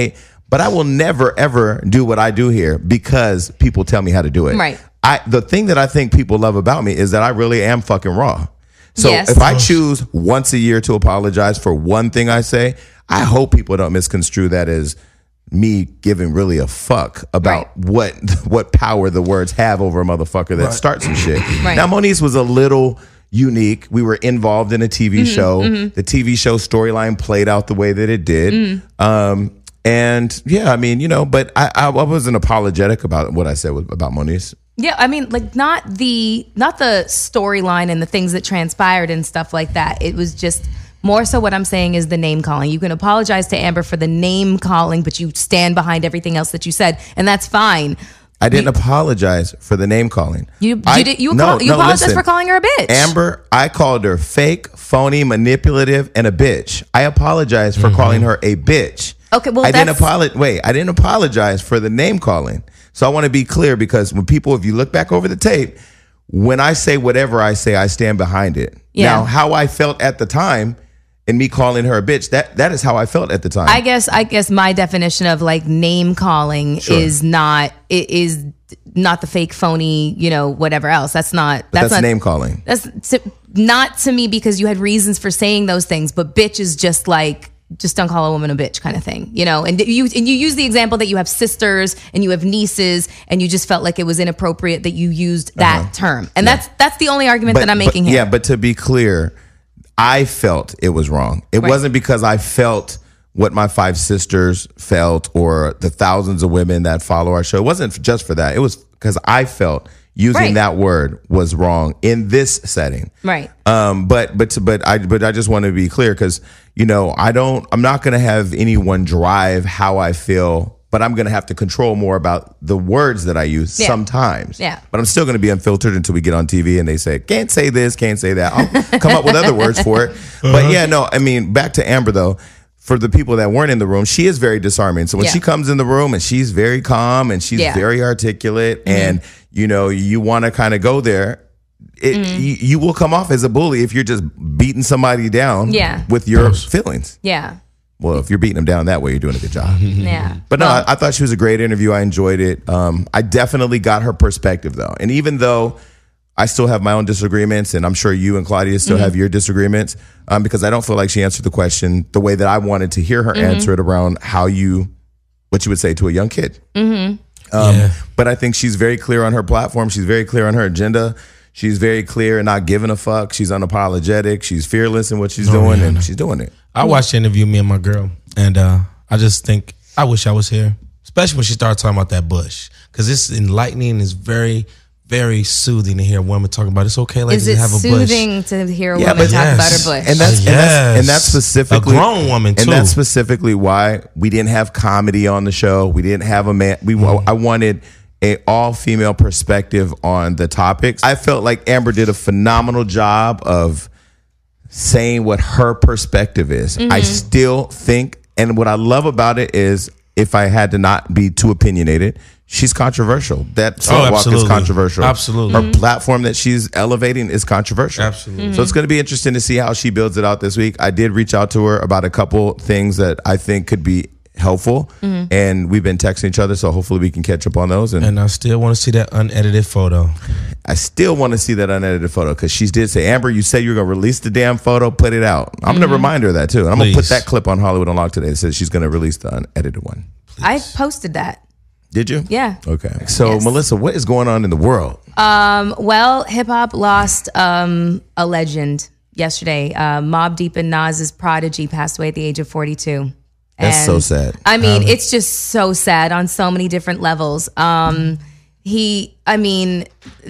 but I will never ever do what I do here because people tell me how to do it. Right. I the thing that I think people love about me is that I really am fucking raw. So Yes. if I choose once a year to apologize for one thing I say, I hope people don't misconstrue that as me giving really a fuck about Right. what what power the words have over a motherfucker that starts some shit. Right. Now Moniece was a little unique. We were involved in a T V Mm-hmm, show. The T V show storyline played out the way that it did. Mm. Um, and yeah, I mean, you know, but I, I, I wasn't apologetic about what I said with, about Moniece. Yeah, I mean, like not the not the storyline and the things that transpired and stuff like that. It was just more so what I'm saying is the name calling. You can apologize to Amber for the name calling, but you stand behind everything else that you said, and that's fine. I didn't apologize for the name calling. You you I, did you no, call, you no, apologized listen. for calling her a bitch. Amber, I called her fake, phony, manipulative, and a bitch. I apologize for calling her a bitch. Okay, well, I didn't that's- apologize. Wait, I didn't apologize for the name calling. So I want to be clear because when people, if you look back over the tape, when I say whatever I say, I stand behind it. Yeah. Now, how I felt at the time and me calling her a bitch, that that is how I felt at the time. I guess I guess my definition of like name calling Sure. is not it is not the fake phony, you know, whatever else. That's not But that's, that's not name calling. That's to, not to me because you had reasons for saying those things, but bitch is just like just don't call a woman a bitch kind of thing, you know. And you and you use the example that you have sisters and you have nieces, and you just felt like it was inappropriate that you used that Uh-huh. term, and that's that's the only argument that I'm making but, here. Yeah, but to be clear, I felt it was wrong. It Right. wasn't because I felt what my five sisters felt or the thousands of women that follow our show. It wasn't just for that. It was because I felt using Right. that word was wrong in this setting. Right. Um, but but but I but I just want to be clear because you know I don't I'm not going to have anyone drive how I feel, but I'm going to have to control more about the words that I use Yeah. sometimes. Yeah. But I'm still going to be unfiltered until we get on T V and they say can't say this, can't say that. I'll come up with other words for it. But yeah, no, I mean back to Amber though. For the people that weren't in the room, she is very disarming. So when Yeah. she comes in the room and she's very calm and she's Yeah. very articulate, Mm-hmm. and you know you want to kind of go there, it Mm-hmm. you, you will come off as a bully if you're just beating somebody down Yeah. with your feelings. Yeah. Well, if you're beating them down that way, you're doing a good job. Yeah. But no, Well, I, I thought she was a great interview. I enjoyed it. Um, I definitely got her perspective though, and even though I still have my own disagreements, and I'm sure you and Claudia still Mm-hmm. have your disagreements, um, because I don't feel like she answered the question the way that I wanted to hear her Mm-hmm. answer it around how you, what you would say to a young kid. Mm-hmm. Um, Yeah. But I think she's very clear on her platform. She's very clear on her agenda. She's very clear and not giving a fuck. She's unapologetic. She's fearless in what she's doing, yeah, and no. she's doing it. I watched the interview, me and my girl, and uh, I just think I wish I was here, especially when she started talking about that bush, because it's enlightening. It's very, very soothing to hear women talking about. It's okay, ladies, is it to have a soothing to hear a Yeah, woman but- talk about Yes. her bush? And that's, and, that's and that's Yes. specifically A grown woman, And too. that's specifically why we didn't have comedy on the show. We didn't have a man. We I wanted a all female perspective on the topics. I felt like Amber did a phenomenal job of saying what her perspective is. I still think, and what I love about it is, if I had to not be too opinionated, she's controversial. That sidewalk is absolutely. controversial. Absolutely. Her platform that she's elevating is controversial. Absolutely. So it's going to be interesting to see how she builds it out this week. I did reach out to her about a couple things that I think could be helpful, and we've been texting each other, so hopefully we can catch up on those. And, And I still want to see that unedited photo. I still want to see that unedited photo because she did say, Amber, you said you were going to release the damn photo, put it out. I'm going to remind her of that too. And I'm going to put Please. that clip on Hollywood Unlocked today that says she's going to release the unedited one. I posted that. Did you? Yeah. Okay. So, Yes. Melissa, what is going on in the world? Um, well, hip hop lost um, a legend yesterday. Uh, Mobb Deep and Nas's prodigy passed away at the age of forty-two. That's And, so sad. I mean, it's just so sad on so many different levels. Um, he, I mean,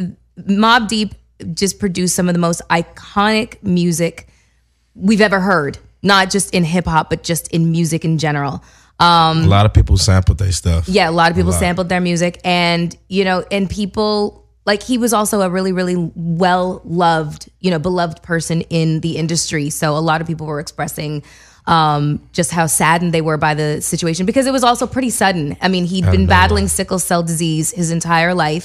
Mobb Deep just produced some of the most iconic music we've ever heard, not just in hip hop, but just in music in general. Um, A lot of people sampled their stuff. Yeah, a lot of people sampled their music, and you know, and people like he was also a really, really well loved, you know, beloved person in the industry. So a lot of people were expressing um, just how saddened they were by the situation because it was also pretty sudden. I mean, he'd been battling sickle cell disease his entire life.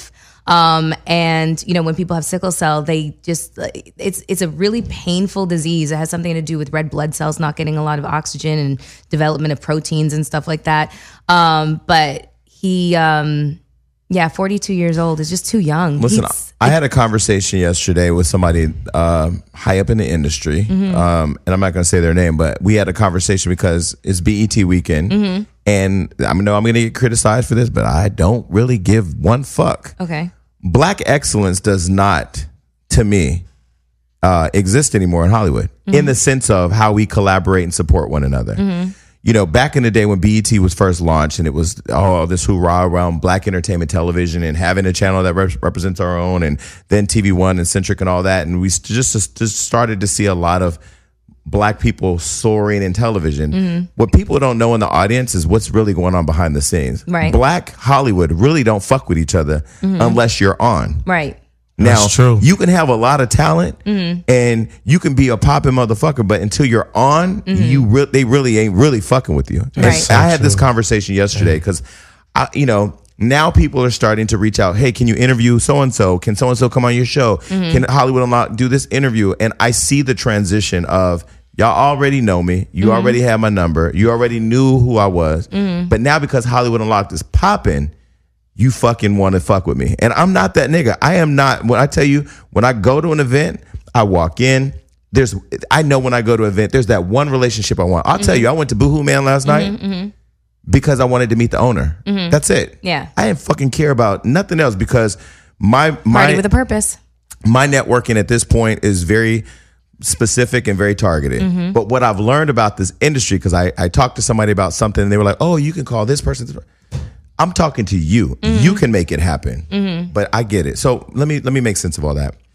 Um, and you know, when people have sickle cell, they just it's it's a really painful disease. It has something to do with red blood cells not getting a lot of oxygen and development of proteins and stuff like that. Um, but he, um, yeah, forty-two years old is just too young. Listen, He's- I had a conversation yesterday with somebody uh, high up in the industry, Mm-hmm. um, and I'm not going to say their name, but we had a conversation because it's B E T weekend, Mm-hmm. and I know I'm going to get criticized for this, but I don't really give one fuck. okay. Black excellence does not, to me, uh, exist anymore in Hollywood in the sense of how we collaborate and support one another. You know, back in the day when B E T was first launched and it was, oh, this hoorah around black entertainment television and having a channel that rep- represents our own, and then T V One and Centric and all that. And we just, just, just started to see a lot of black people soaring in television. Mm-hmm. What people don't know in the audience is what's really going on behind the scenes. Right. Black Hollywood really don't fuck with each other unless you're on. Right. Now, That's true. you can have a lot of talent Mm-hmm. and you can be a popping motherfucker, but until you're on, you re- they really ain't really fucking with you. And Mm-hmm. Right. So I had this conversation yesterday because, I, you know, now people are starting to reach out. Hey, can you interview so and so? Can so and so come on your show? Mm-hmm. Can Hollywood Unlocked do this interview? And I see the transition of y'all already know me. You Mm-hmm. already have my number. You already knew who I was. Mm-hmm. But now because Hollywood Unlocked is popping, you fucking want to fuck with me. And I'm not that nigga. I am not. When I tell you, when I go to an event, I walk in. There's, I know when I go to an event, there's that one relationship I want. I'll tell you, I went to Boohoo Man last night because I wanted to meet the owner. That's it. Yeah. I didn't fucking care about nothing else because my Party my with a purpose. my networking at this point is very specific and very targeted. But what I've learned about this industry, because I, I talked to somebody about something and they were like, oh, you can call this person. This person. I'm talking to you. You can make it happen. But I get it. So let me let me make sense of all that.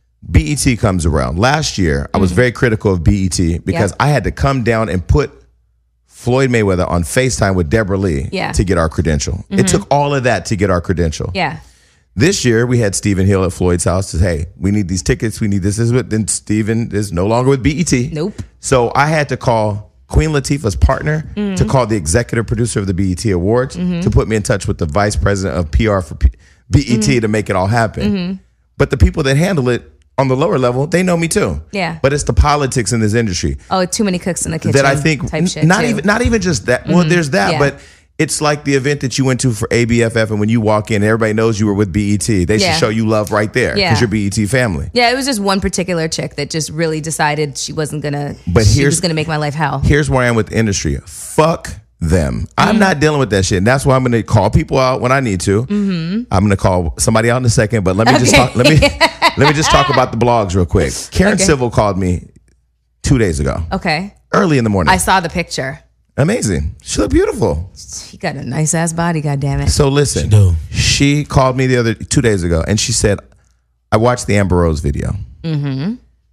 B E T comes around. Last year, I was very critical of B E T because Yeah. I had to come down and put Floyd Mayweather on FaceTime with Deborah Lee Yeah. to get our credential. It took all of that to get our credential. Yeah. This year, we had Stephen Hill at Floyd's house to say, hey, we need these tickets. We need this. This is what, then Stephen is no longer with B E T. Nope. So I had to call Queen Latifah's partner Mm-hmm. to call the executive producer of the B E T Awards to put me in touch with the vice president of P R for P- B E T Mm-hmm. to make it all happen. But the people that handle it on the lower level, they know me too. Yeah. But it's the politics in this industry Oh, too many cooks in the kitchen. that I think type shit not too. even not even just that. Well, there's that, Yeah. but it's like the event that you went to for A B F F, and when you walk in, everybody knows you were with B E T. They Yeah. should show you love right there because Yeah. you're B E T family. Yeah, it was just one particular chick that just really decided she wasn't gonna. But she here's- was gonna make my life hell. Here's where I am with the industry. Fuck them. Mm-hmm. I'm not dealing with that shit. And that's why I'm going to call people out when I need to. Mm-hmm. I'm going to call somebody out in a second, but let me just talk. Let me let me just talk about the blogs real quick. Karen Okay. Civil called me two days ago, Okay, early in the morning. I saw the picture. Amazing. She looked beautiful. He got a nice ass body. God damn it. So listen, She do. she called me the other two days ago, and she said, "I watched the Amber Rose video. Mm-hmm.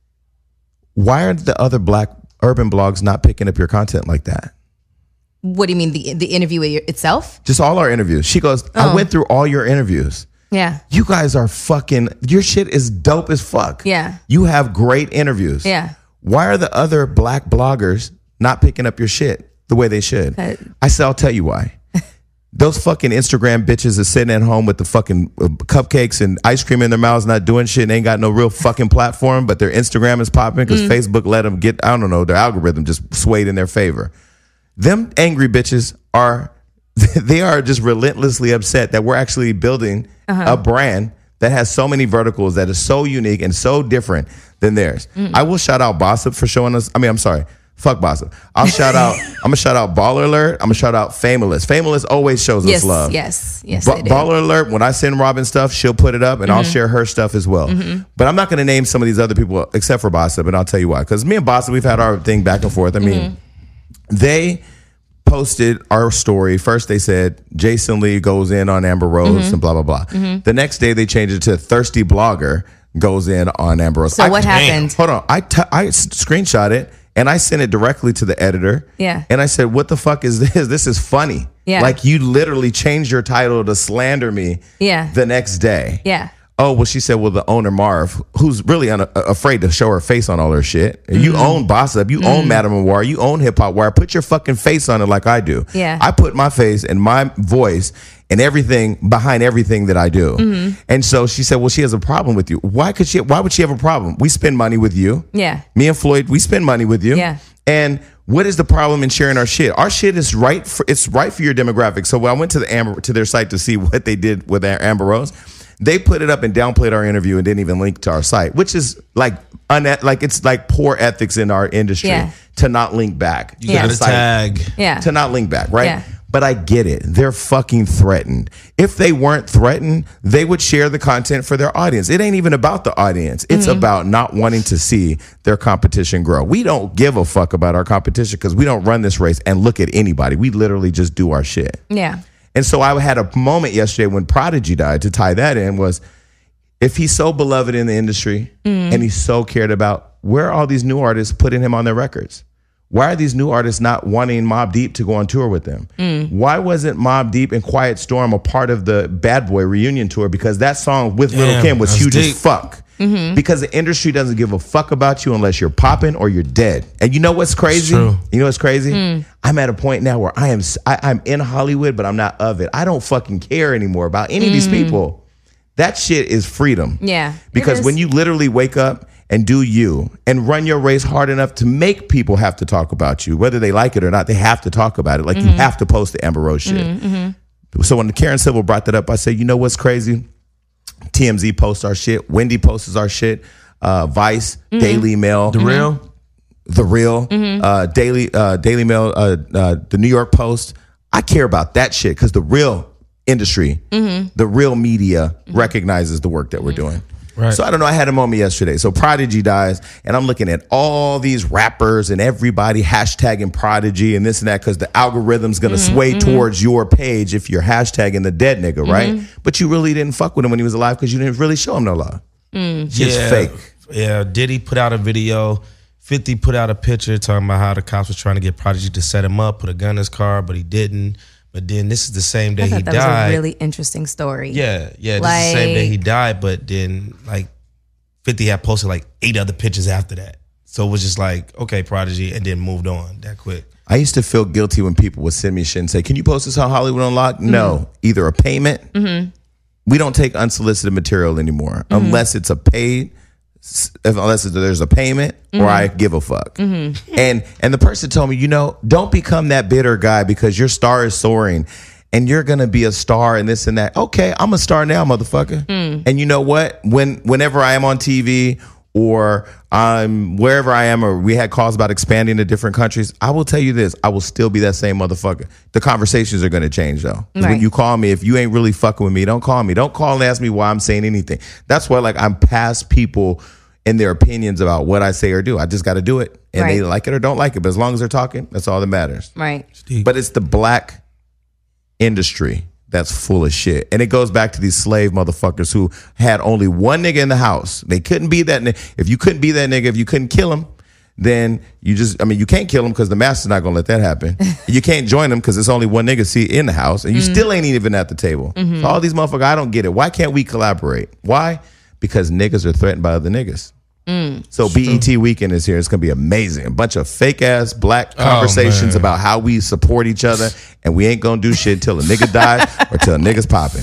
Why are the other black urban blogs not picking up your content like that? What do you mean the the interview itself? Just all our interviews." She goes, "I Oh. went through all your interviews. Yeah. You guys are fucking. Your shit is dope as fuck. Yeah. You have great interviews. Yeah. Why are the other black bloggers not picking up your shit the way they should?" Uh, I said, "I'll tell you why." Those fucking Instagram bitches are sitting at home with the fucking uh, cupcakes and ice cream in their mouths, not doing shit, and ain't got no real fucking platform, but their Instagram is popping because Facebook let them get, I don't know, their algorithm just swayed in their favor. Them angry bitches are, they are just relentlessly upset that we're actually building a brand that has so many verticals that is so unique and so different than theirs. I will shout out Bossip for showing us, I mean, I'm sorry. Fuck Bossip. I'll shout out. I'm gonna shout out Baller Alert. I'm gonna shout out Fameless. Fameless always shows Yes. us love. Yes. Yes. Ba- they do. Baller Alert. When I send Robin stuff, she'll put it up, and I'll share her stuff as well. But I'm not gonna name some of these other people except for Bossip, and I'll tell you why. Because me and Bossip, we've had our thing back and forth. I mean, they posted our story. First, they said Jason Lee goes in on Amber Rose and blah blah blah. The next day, they changed it to Thirsty Blogger goes in on Amber Rose. So I- what happened? Hold on. I t- I s- screenshot it and I sent it directly to the editor. Yeah. And I said, "What the fuck is this? This is funny." Yeah. Like you literally changed your title to slander me. Yeah. The next day. Yeah. Oh, well, she said, well, the owner, Marv, who's really un- afraid to show her face on all her shit. Mm-hmm. You own Boss Up. You mm-hmm. own Madame Noir. You own Hip Hop Wire. Put your fucking face on it like I do. Yeah. I put my face and my voice and everything behind everything that I do. Mm-hmm. And so she said, well, she has a problem with you. Why could she? Why would she have a problem? We spend money with you. Yeah. Me and Floyd, we spend money with you. Yeah. And what is the problem in sharing our shit? Our shit is right for it's right for your demographic. So when I went to the Amber to their site to see what they did with Amber Rose, they put it up and downplayed our interview and didn't even link to our site, which is like un- like it's like poor ethics in our industry yeah. to not link back. You yeah. got to tag. Yeah. To not link back, right? Yeah. But I get it. They're fucking threatened. If they weren't threatened, they would share the content for their audience. It ain't even about the audience. It's mm-hmm. about not wanting to see their competition grow. We don't give a fuck about our competition because we don't run this race and look at anybody. We literally just do our shit. Yeah. And so I had a moment yesterday when Prodigy died, to tie that in, was if he's so beloved in the industry mm. and he's so cared about, where are all these new artists putting him on their records? Why are these new artists not wanting Mobb Deep to go on tour with them? Mm. Why wasn't Mobb Deep and Quiet Storm a part of the Bad Boy reunion tour? Because that song with Lil' Kim was huge deep. as fuck. Mm-hmm. Because the industry doesn't give a fuck about you unless you're popping or you're dead. And you know what's crazy? You know what's crazy? Mm. I'm at a point now where I am I, I'm in Hollywood, but I'm not of it. I don't fucking care anymore about any mm. of these people. That shit is freedom. Yeah. Because when you literally wake up and do you and run your race hard enough to make people have to talk about you, whether they like it or not, they have to talk about it. Like mm-hmm. you have to post the Amber Rose shit. Mm-hmm, mm-hmm. So when Karen Civil brought that up, I said, you know what's crazy? T M Z posts our shit. Wendy posts our shit. Uh, Vice, mm-hmm. Daily Mail. The Real? The Real. Mm-hmm. Uh, Daily uh, Daily Mail, uh, uh, the New York Post. I care about that shit because the real industry, mm-hmm. the real media mm-hmm. recognizes the work that we're doing. Right. So I don't know. I had a moment yesterday. So Prodigy dies, and I'm looking at all these rappers and everybody hashtagging Prodigy and this and that because the algorithm's gonna mm-hmm, sway mm-hmm. towards your page if you're hashtagging the dead nigga, mm-hmm. right? But you really didn't fuck with him when he was alive because you didn't really show him no love. Mm. Just yeah, fake. Yeah. Diddy put out a video. fifty put out a picture talking about how the cops was trying to get Prodigy to set him up, put a gun in his car, but he didn't. But then this is the same day I thought he that died. That was a really interesting story. Yeah, yeah. This like, is the same day he died, but then like fifty had posted like eight other pictures after that. So it was just like, okay, Prodigy, and then moved on that quick. I used to feel guilty when people would send me shit and say, can you post this on Hollywood Unlocked? Mm-hmm. No. Either a payment. Mm-hmm. We don't take unsolicited material anymore mm-hmm. unless it's a paid, unless there's a payment mm-hmm. or I give a fuck. Mm-hmm. And and the person told me, you know, don't become that bitter guy because your star is soaring and you're going to be a star and this and that. Okay, I'm a star now, motherfucker. Mm. And you know what? When whenever I am on T V or I'm wherever I am or we had calls about expanding to different countries, I will tell you this, I will still be that same motherfucker. The conversations are going to change though. Right. When you call me, if you ain't really fucking with me, don't call me. Don't call and ask me why I'm saying anything. That's why like I'm past people and their opinions about what I say or do. I just got to do it. And right. they like it or don't like it. But as long as they're talking, that's all that matters. Right. But it's the black industry that's full of shit. And it goes back to these slave motherfuckers who had only one nigga in the house. They couldn't be that nigga. If you couldn't be that nigga, if you couldn't kill him, then you just, I mean, you can't kill him because the master's not going to let that happen. You can't join them because it's only one nigga see in the house. And you mm-hmm. still ain't even at the table. Mm-hmm. So all these motherfuckers, I don't get it. Why can't we collaborate? Why? Because niggas are threatened by other niggas. Mm, so B E T true. Weekend is here. It's going to be amazing. A bunch of fake ass black conversations oh, about how we support each other, and we ain't going to do shit till a nigga dies or till a nigga's popping.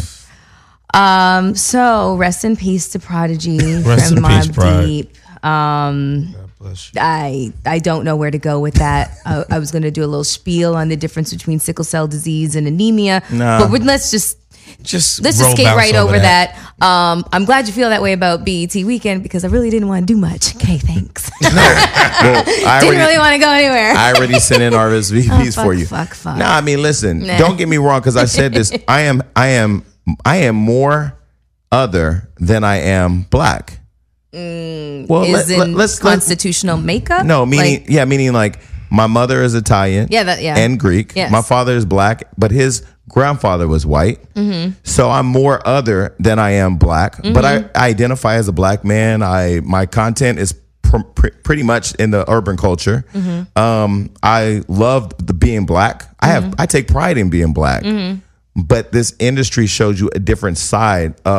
Um. So rest in peace to Prodigy rest from in peace, Mobb Deep. Um. I I don't know where to go with that. I, I was going to do a little spiel on the difference between sickle cell disease and anemia, no. but we're, let's just. Just Let's just skate right over that. that. Um, I'm glad you feel that way about B E T Weekend because I really didn't want to do much. Okay, thanks. No, well, I didn't already, really want to go anywhere. I already sent in R S V Ps oh, fuck, for you. Fuck, fuck. No, I mean, listen. Nah. Don't get me wrong because I said this. I am, I am, I am more other than I am black. Mm, well, is let, in let's constitutional let, makeup. No, meaning like, yeah, meaning like my mother is Italian. Yeah, that, yeah. and Greek. Yes. My father is black, but his grandfather was white. Mm-hmm. So I'm more other than I am black, mm-hmm. but I, I identify as a black man. I my content is pr- pr- pretty much in the urban culture. Mm-hmm. Um, I love the being black. Mm-hmm. I have I take pride in being black. Mm-hmm. But this industry shows you a different side of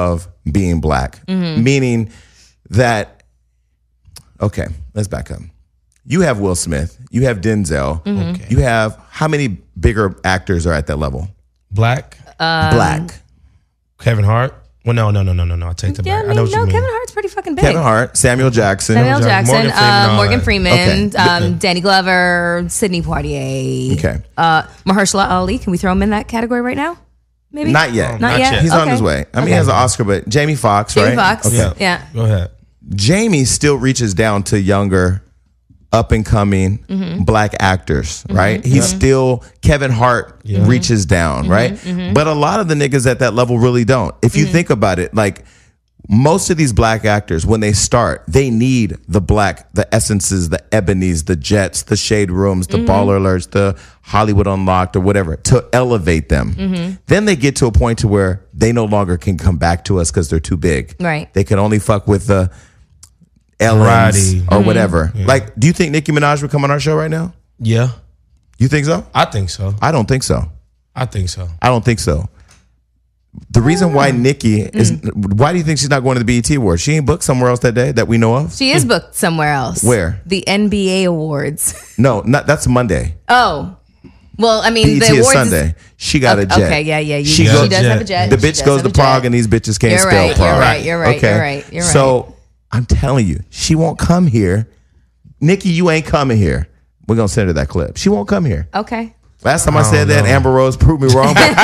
being black, Mm-hmm. meaning that. Okay, let's back up. You have Will Smith. You have Denzel. Mm-hmm. Okay. You have how many bigger actors are at that level? Black, Um, Black. Kevin Hart. Well, no, no, no, no, no, no. I take that Yeah, I back. mean, I know what no, you mean. Kevin Hart's pretty fucking big. Kevin Hart, Samuel Jackson. Samuel Jackson, Morgan Freeman, uh, all Morgan that. Freeman, Okay. um, Danny Glover, Sidney Poitier. Okay. Uh, Mahershala Ali. Can we throw him in that category right now? Maybe. Not yet. Not, Not yet. yet. He's on Okay. his way. I mean, Okay. he has an Oscar, but Jamie Foxx, Jamie right? Foxx. Okay. Yeah. Go ahead. Jamie still reaches down to younger, up and coming Mm-hmm. black actors, right? He's still Kevin Hart reaches down, right? But a lot of the niggas at that level really don't. If you think about it, like most of these black actors, when they start, they need the black, the essences, the ebonies, the jets, the shade rooms, the baller alerts, the Hollywood Unlocked or whatever to elevate them. Then they get to a point to where they no longer can come back to us because they're too big. Right. They can only fuck with the Ellens Variety. or whatever. Like, do you think Nicki Minaj would come on our show right now? Yeah, You think so? I think so. I don't think so. I think so. I don't think so. The reason why Nicki is, why do you think she's not going to the B E T Awards? She ain't booked somewhere else that day that we know of? She is booked somewhere else. Where? The N B A awards. No, not that's Monday. Oh. Well, I mean, B E T the is awards Sunday. She got a Okay, jet. okay, yeah, yeah. You, She she, goes- does have a jet. The She bitch does goes have to a Prague jet. and these bitches can't You're spell right, you're Prague. right, you're right, you're right, you're right. So I'm telling you, she won't come here. Nikki, you ain't coming here. We're gonna send her that clip. She won't come here. Okay. Last time I, I said don't that, know. Amber Rose proved me wrong. but-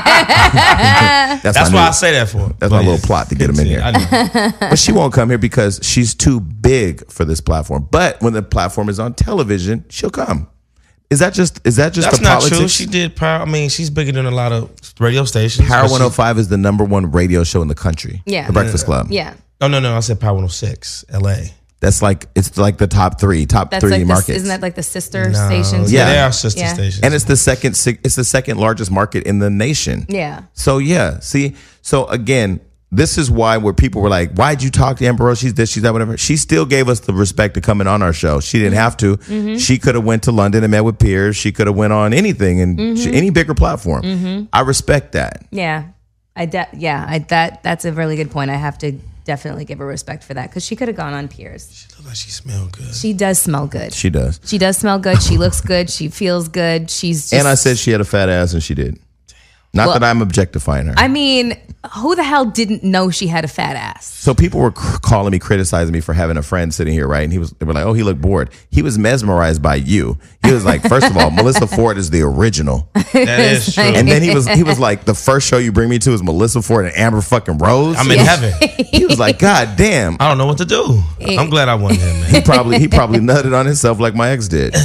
that's That's my why new- I say that for. That's my little plot to get him in here. I know. But she won't come here because she's too big for this platform. But when the platform is on television, she'll come. Is that just is that just That's the not politics? true. She did power. I mean, she's bigger than a lot of radio stations. Power but she- one oh five is the number one radio show in the country. Yeah. The Breakfast Club. Yeah. Oh no, no, I said Power one oh six, L A. That's like it's like the top three, top That's three like markets. this, isn't that like the sister No. stations? Yeah. Yeah, they are sister Yeah. stations. and it's the second si- it's the second largest market in the nation. Yeah. So yeah, see, so again, this is why where people were like, "Why'd you talk to Amber Rose? She's this, she's that, whatever." She still gave us the respect to coming on our show. She didn't have to. Mm-hmm. She could have went to London and met with peers. She could have went on anything and Mm-hmm. she, any bigger platform. I respect that. Yeah. I de- yeah, I that that's a really good point. I have to definitely give her respect for that because she could have gone on Piers. Look like she smelled good. She does smell good. She does. She does smell good. She looks good. She feels good. She's just, And I said she had a fat ass, and she did. Not Well, that I'm objectifying her. I mean, who the hell didn't know she had a fat ass? So people were c- calling me, criticizing me for having a friend sitting here, right? And he was, they were like, "Oh, he looked bored." He was mesmerized by you. He was like, first of all, Melissa Ford is the original, That is true. and then he was, he was like, the first show you bring me to is Melissa Ford and Amber fucking Rose. I'm in heaven. He was like, "God damn." I don't know what to do. I'm glad I won him, He man. probably, he probably nutted on himself like my ex did.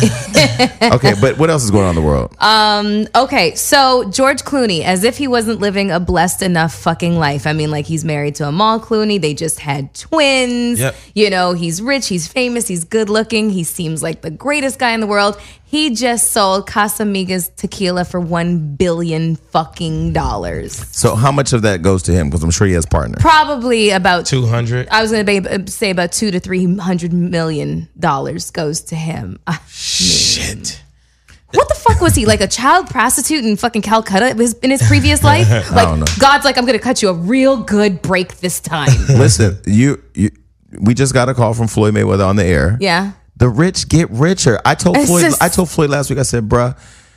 Okay, but what else is going on in the world? Okay, so George Clooney, as if he wasn't living a blessed enough fucking life. I mean, like he's married to Amal Clooney. They just had twins. Yep. You know, he's rich, he's famous, he's good looking. He seems like the greatest guy in the world. He just sold Casamigos tequila for one billion fucking dollars. So how much of that goes to him? Because I'm sure he has partners. Probably about Two hundred. I was going to say about two to three hundred million dollars goes to him. I Shit. What the fuck was he, like a child prostitute in fucking Calcutta his- in his previous life? Like don't know. God's like, I'm gonna cut you a real good break this time. Listen, you, you, we just got a call from Floyd Mayweather on the air. Yeah. The rich get richer. I told It's Floyd. just- I told Floyd last week. I said, "Bruh,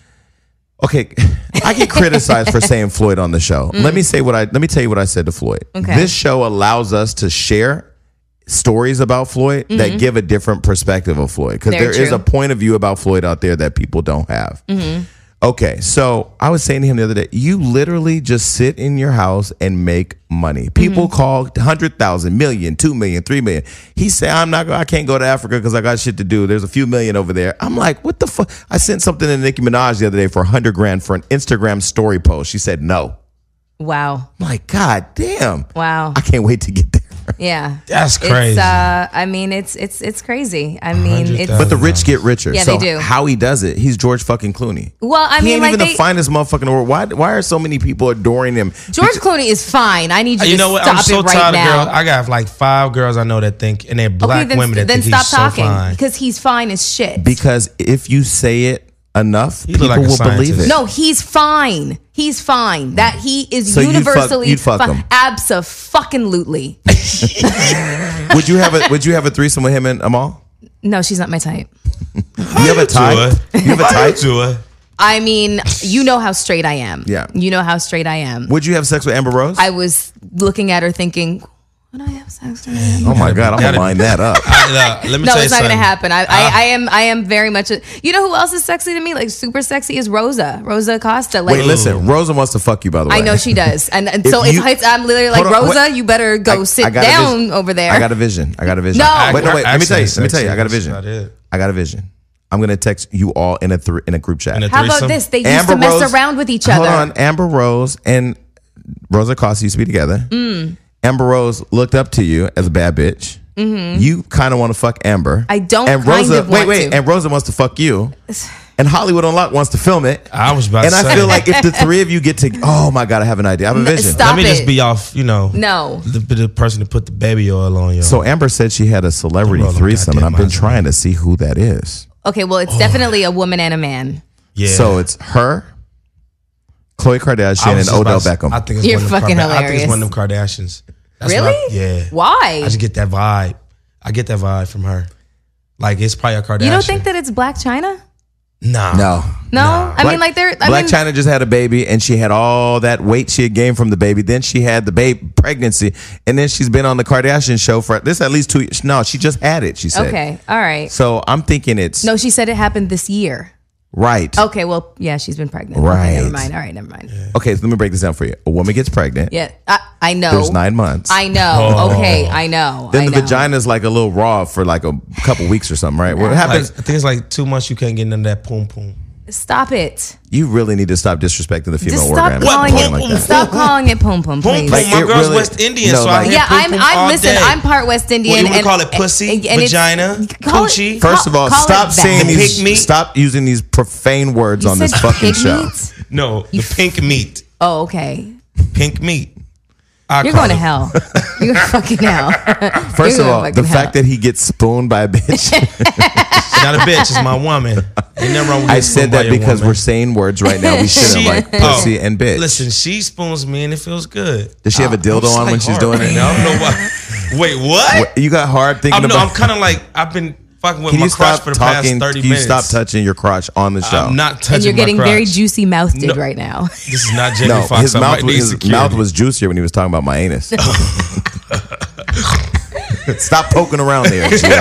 okay, I get criticized for saying Floyd on the show. Let me say what I. Let me tell you what I said to Floyd. Okay. This show allows us to share stories about Floyd that give a different perspective of Floyd because Very there is true. a point of view about Floyd out there that people don't have." Okay, so I was saying to him the other day, you literally just sit in your house and make money. People call one hundred thousand, million, two million, three million. He said, I'm not go- I can't go to Africa because I got shit to do. There's a few million over there. I'm like, what the fuck? I sent something to Nicki Minaj the other day for one hundred grand for an Instagram story post. She said no. Wow. I'm like, God damn. Wow. I can't wait to get there. Yeah. That's It's, crazy. uh, I mean, it's it's it's crazy. I mean, it's But the rich get richer. Yeah, so they do. how he does it, he's George fucking Clooney. well, I he mean, ain't like even they, the finest motherfucker in the world. Why, why are so many people adoring him? George Clooney is fine. I need you, You to know what? stop I'm so it right tired of now. girls. I got like five girls I know that think, and they're black okay, then, women that then think stop he's so talking fine. because he's fine as shit. Because if you say it enough, He look people like a will believe scientist. it. No, he's fine. He's fine. That he is So you'd fuck- universally you'd fuck him? Abso-fucking-lutely. Would you have a Would you have a threesome with him and Amal? No, she's not my type. You have a type. You have a type. To it. I mean, you know how straight I am. Yeah. You know how straight I am. Would you have sex with Amber Rose? I was looking at her thinking, would I have sex with her? oh my god, I'm gonna Gotta- line that up. I, uh, let me No, tell you it's not going to something. happen. I, Uh, I, I am I am very much. A, you know who else is sexy to me? Like super sexy is Rosa. Rosa Acosta. Like, Wait, listen. Rosa wants to fuck you. By the way, I know she does, and, and If so you- it's, I'm literally like, Hold on, Rosa, wait. you better go I- sit I got a down vision. over there. I got a vision. I got a vision. No. Wait, no, wait. Let me tell you. Let me tell you. I got a That's vision. not it. I got a vision. I'm gonna text you all in a thr in a group chat. In a How about threesome? this? They used Amber to mess Rose- around with each Hold other. on, Amber Rose and Rosa Acosta used to be together. Mm. Amber Rose looked up to you as a bad bitch. Mm-hmm. You kind of want to fuck Amber. I don't And kind Rosa, of wait, want wait, to. and Rosa wants to fuck you. And Hollywood Unlocked wants to film it. I was about And to I say. feel like if the three of you get to, oh my god, I have an idea. I have a N- vision. stop. Let me just it. be off, you know. No. The, the person to put the baby oil on you. So Amber said she had a celebrity Roll them threesome, and goddamn I've been eyes on trying to see who that is. Okay, well, it's definitely a woman and a man. yeah. So it's her, Khloe I Kardashian, was and just Odell about to- Beckham. I think it's You're one of them fucking Karda- I think it's one of them hilarious. Kardashians. That's Really? what I- yeah. Why? I just get that vibe. I get that vibe from her. Like it's probably a Kardashian. You don't think that it's Black China? Nah. no. No, I Black- mean like they're. I Black mean, China just had a baby, and she had all that weight she had gained from the baby. Then she had the baby pregnancy, and then she's been on the Kardashian show for this at least two years. No, she just had it. She said. Okay, all right. So I'm thinking it's No, she said it happened this year. right. Okay, well, yeah, she's been pregnant. Right. Okay, never mind. All right, never mind. Yeah, Okay, so let me break this down for you. A woman gets pregnant. I, I know. There's nine months. I know. Okay, I know. then I the know. vagina's like a little raw for like a couple weeks or something, right? What Like, I happens? think it's like two months you can't get none of that poom poom. Stop it. You really need to stop disrespecting the female Just organ. stop calling What? it. like that. Stop calling it pom pom, Poom please. poom. Like, My it girl's really- West Indian, no, so like- I hear Yeah, poom I'm. poom I'm. all Listen, day. I'm part West Indian. What, you wanna and call it pussy, and it's- vagina, call it- coochie? First of all, call it stop that. saying The these. pig meat? Stop using these profane words You on this said fucking pig show. meat? No, the pink meat. Oh, okay. Pink meat. I You're call going to it- hell. You're fucking hell. First You're of all, going the fucking fact hell. that he gets spooned by a bitch. She's not a bitch. It's my woman. Ain't nothing wrong with I getting said spooned by that your because woman. we're saying words right now. We shouldn't She- like oh, pussy and bitch. Listen, she spoons me and it feels good. Does she have a dildo I'm on when like she's hard doing right it? now. I don't know why. Wait, what? What- You got hard thinking I'm, no, about. I'm kind of like I've been fucking with Can my you crotch stop for the talking? past thirty Can you minutes. stop touching your crotch on the show? I'm not touching And you're my getting crotch. very juicy mouthed No. right now. This is not Jamie No, Foxx. his I mouth, might need his security. mouth was juicier when he was talking about my anus. Stop poking around there, Gio.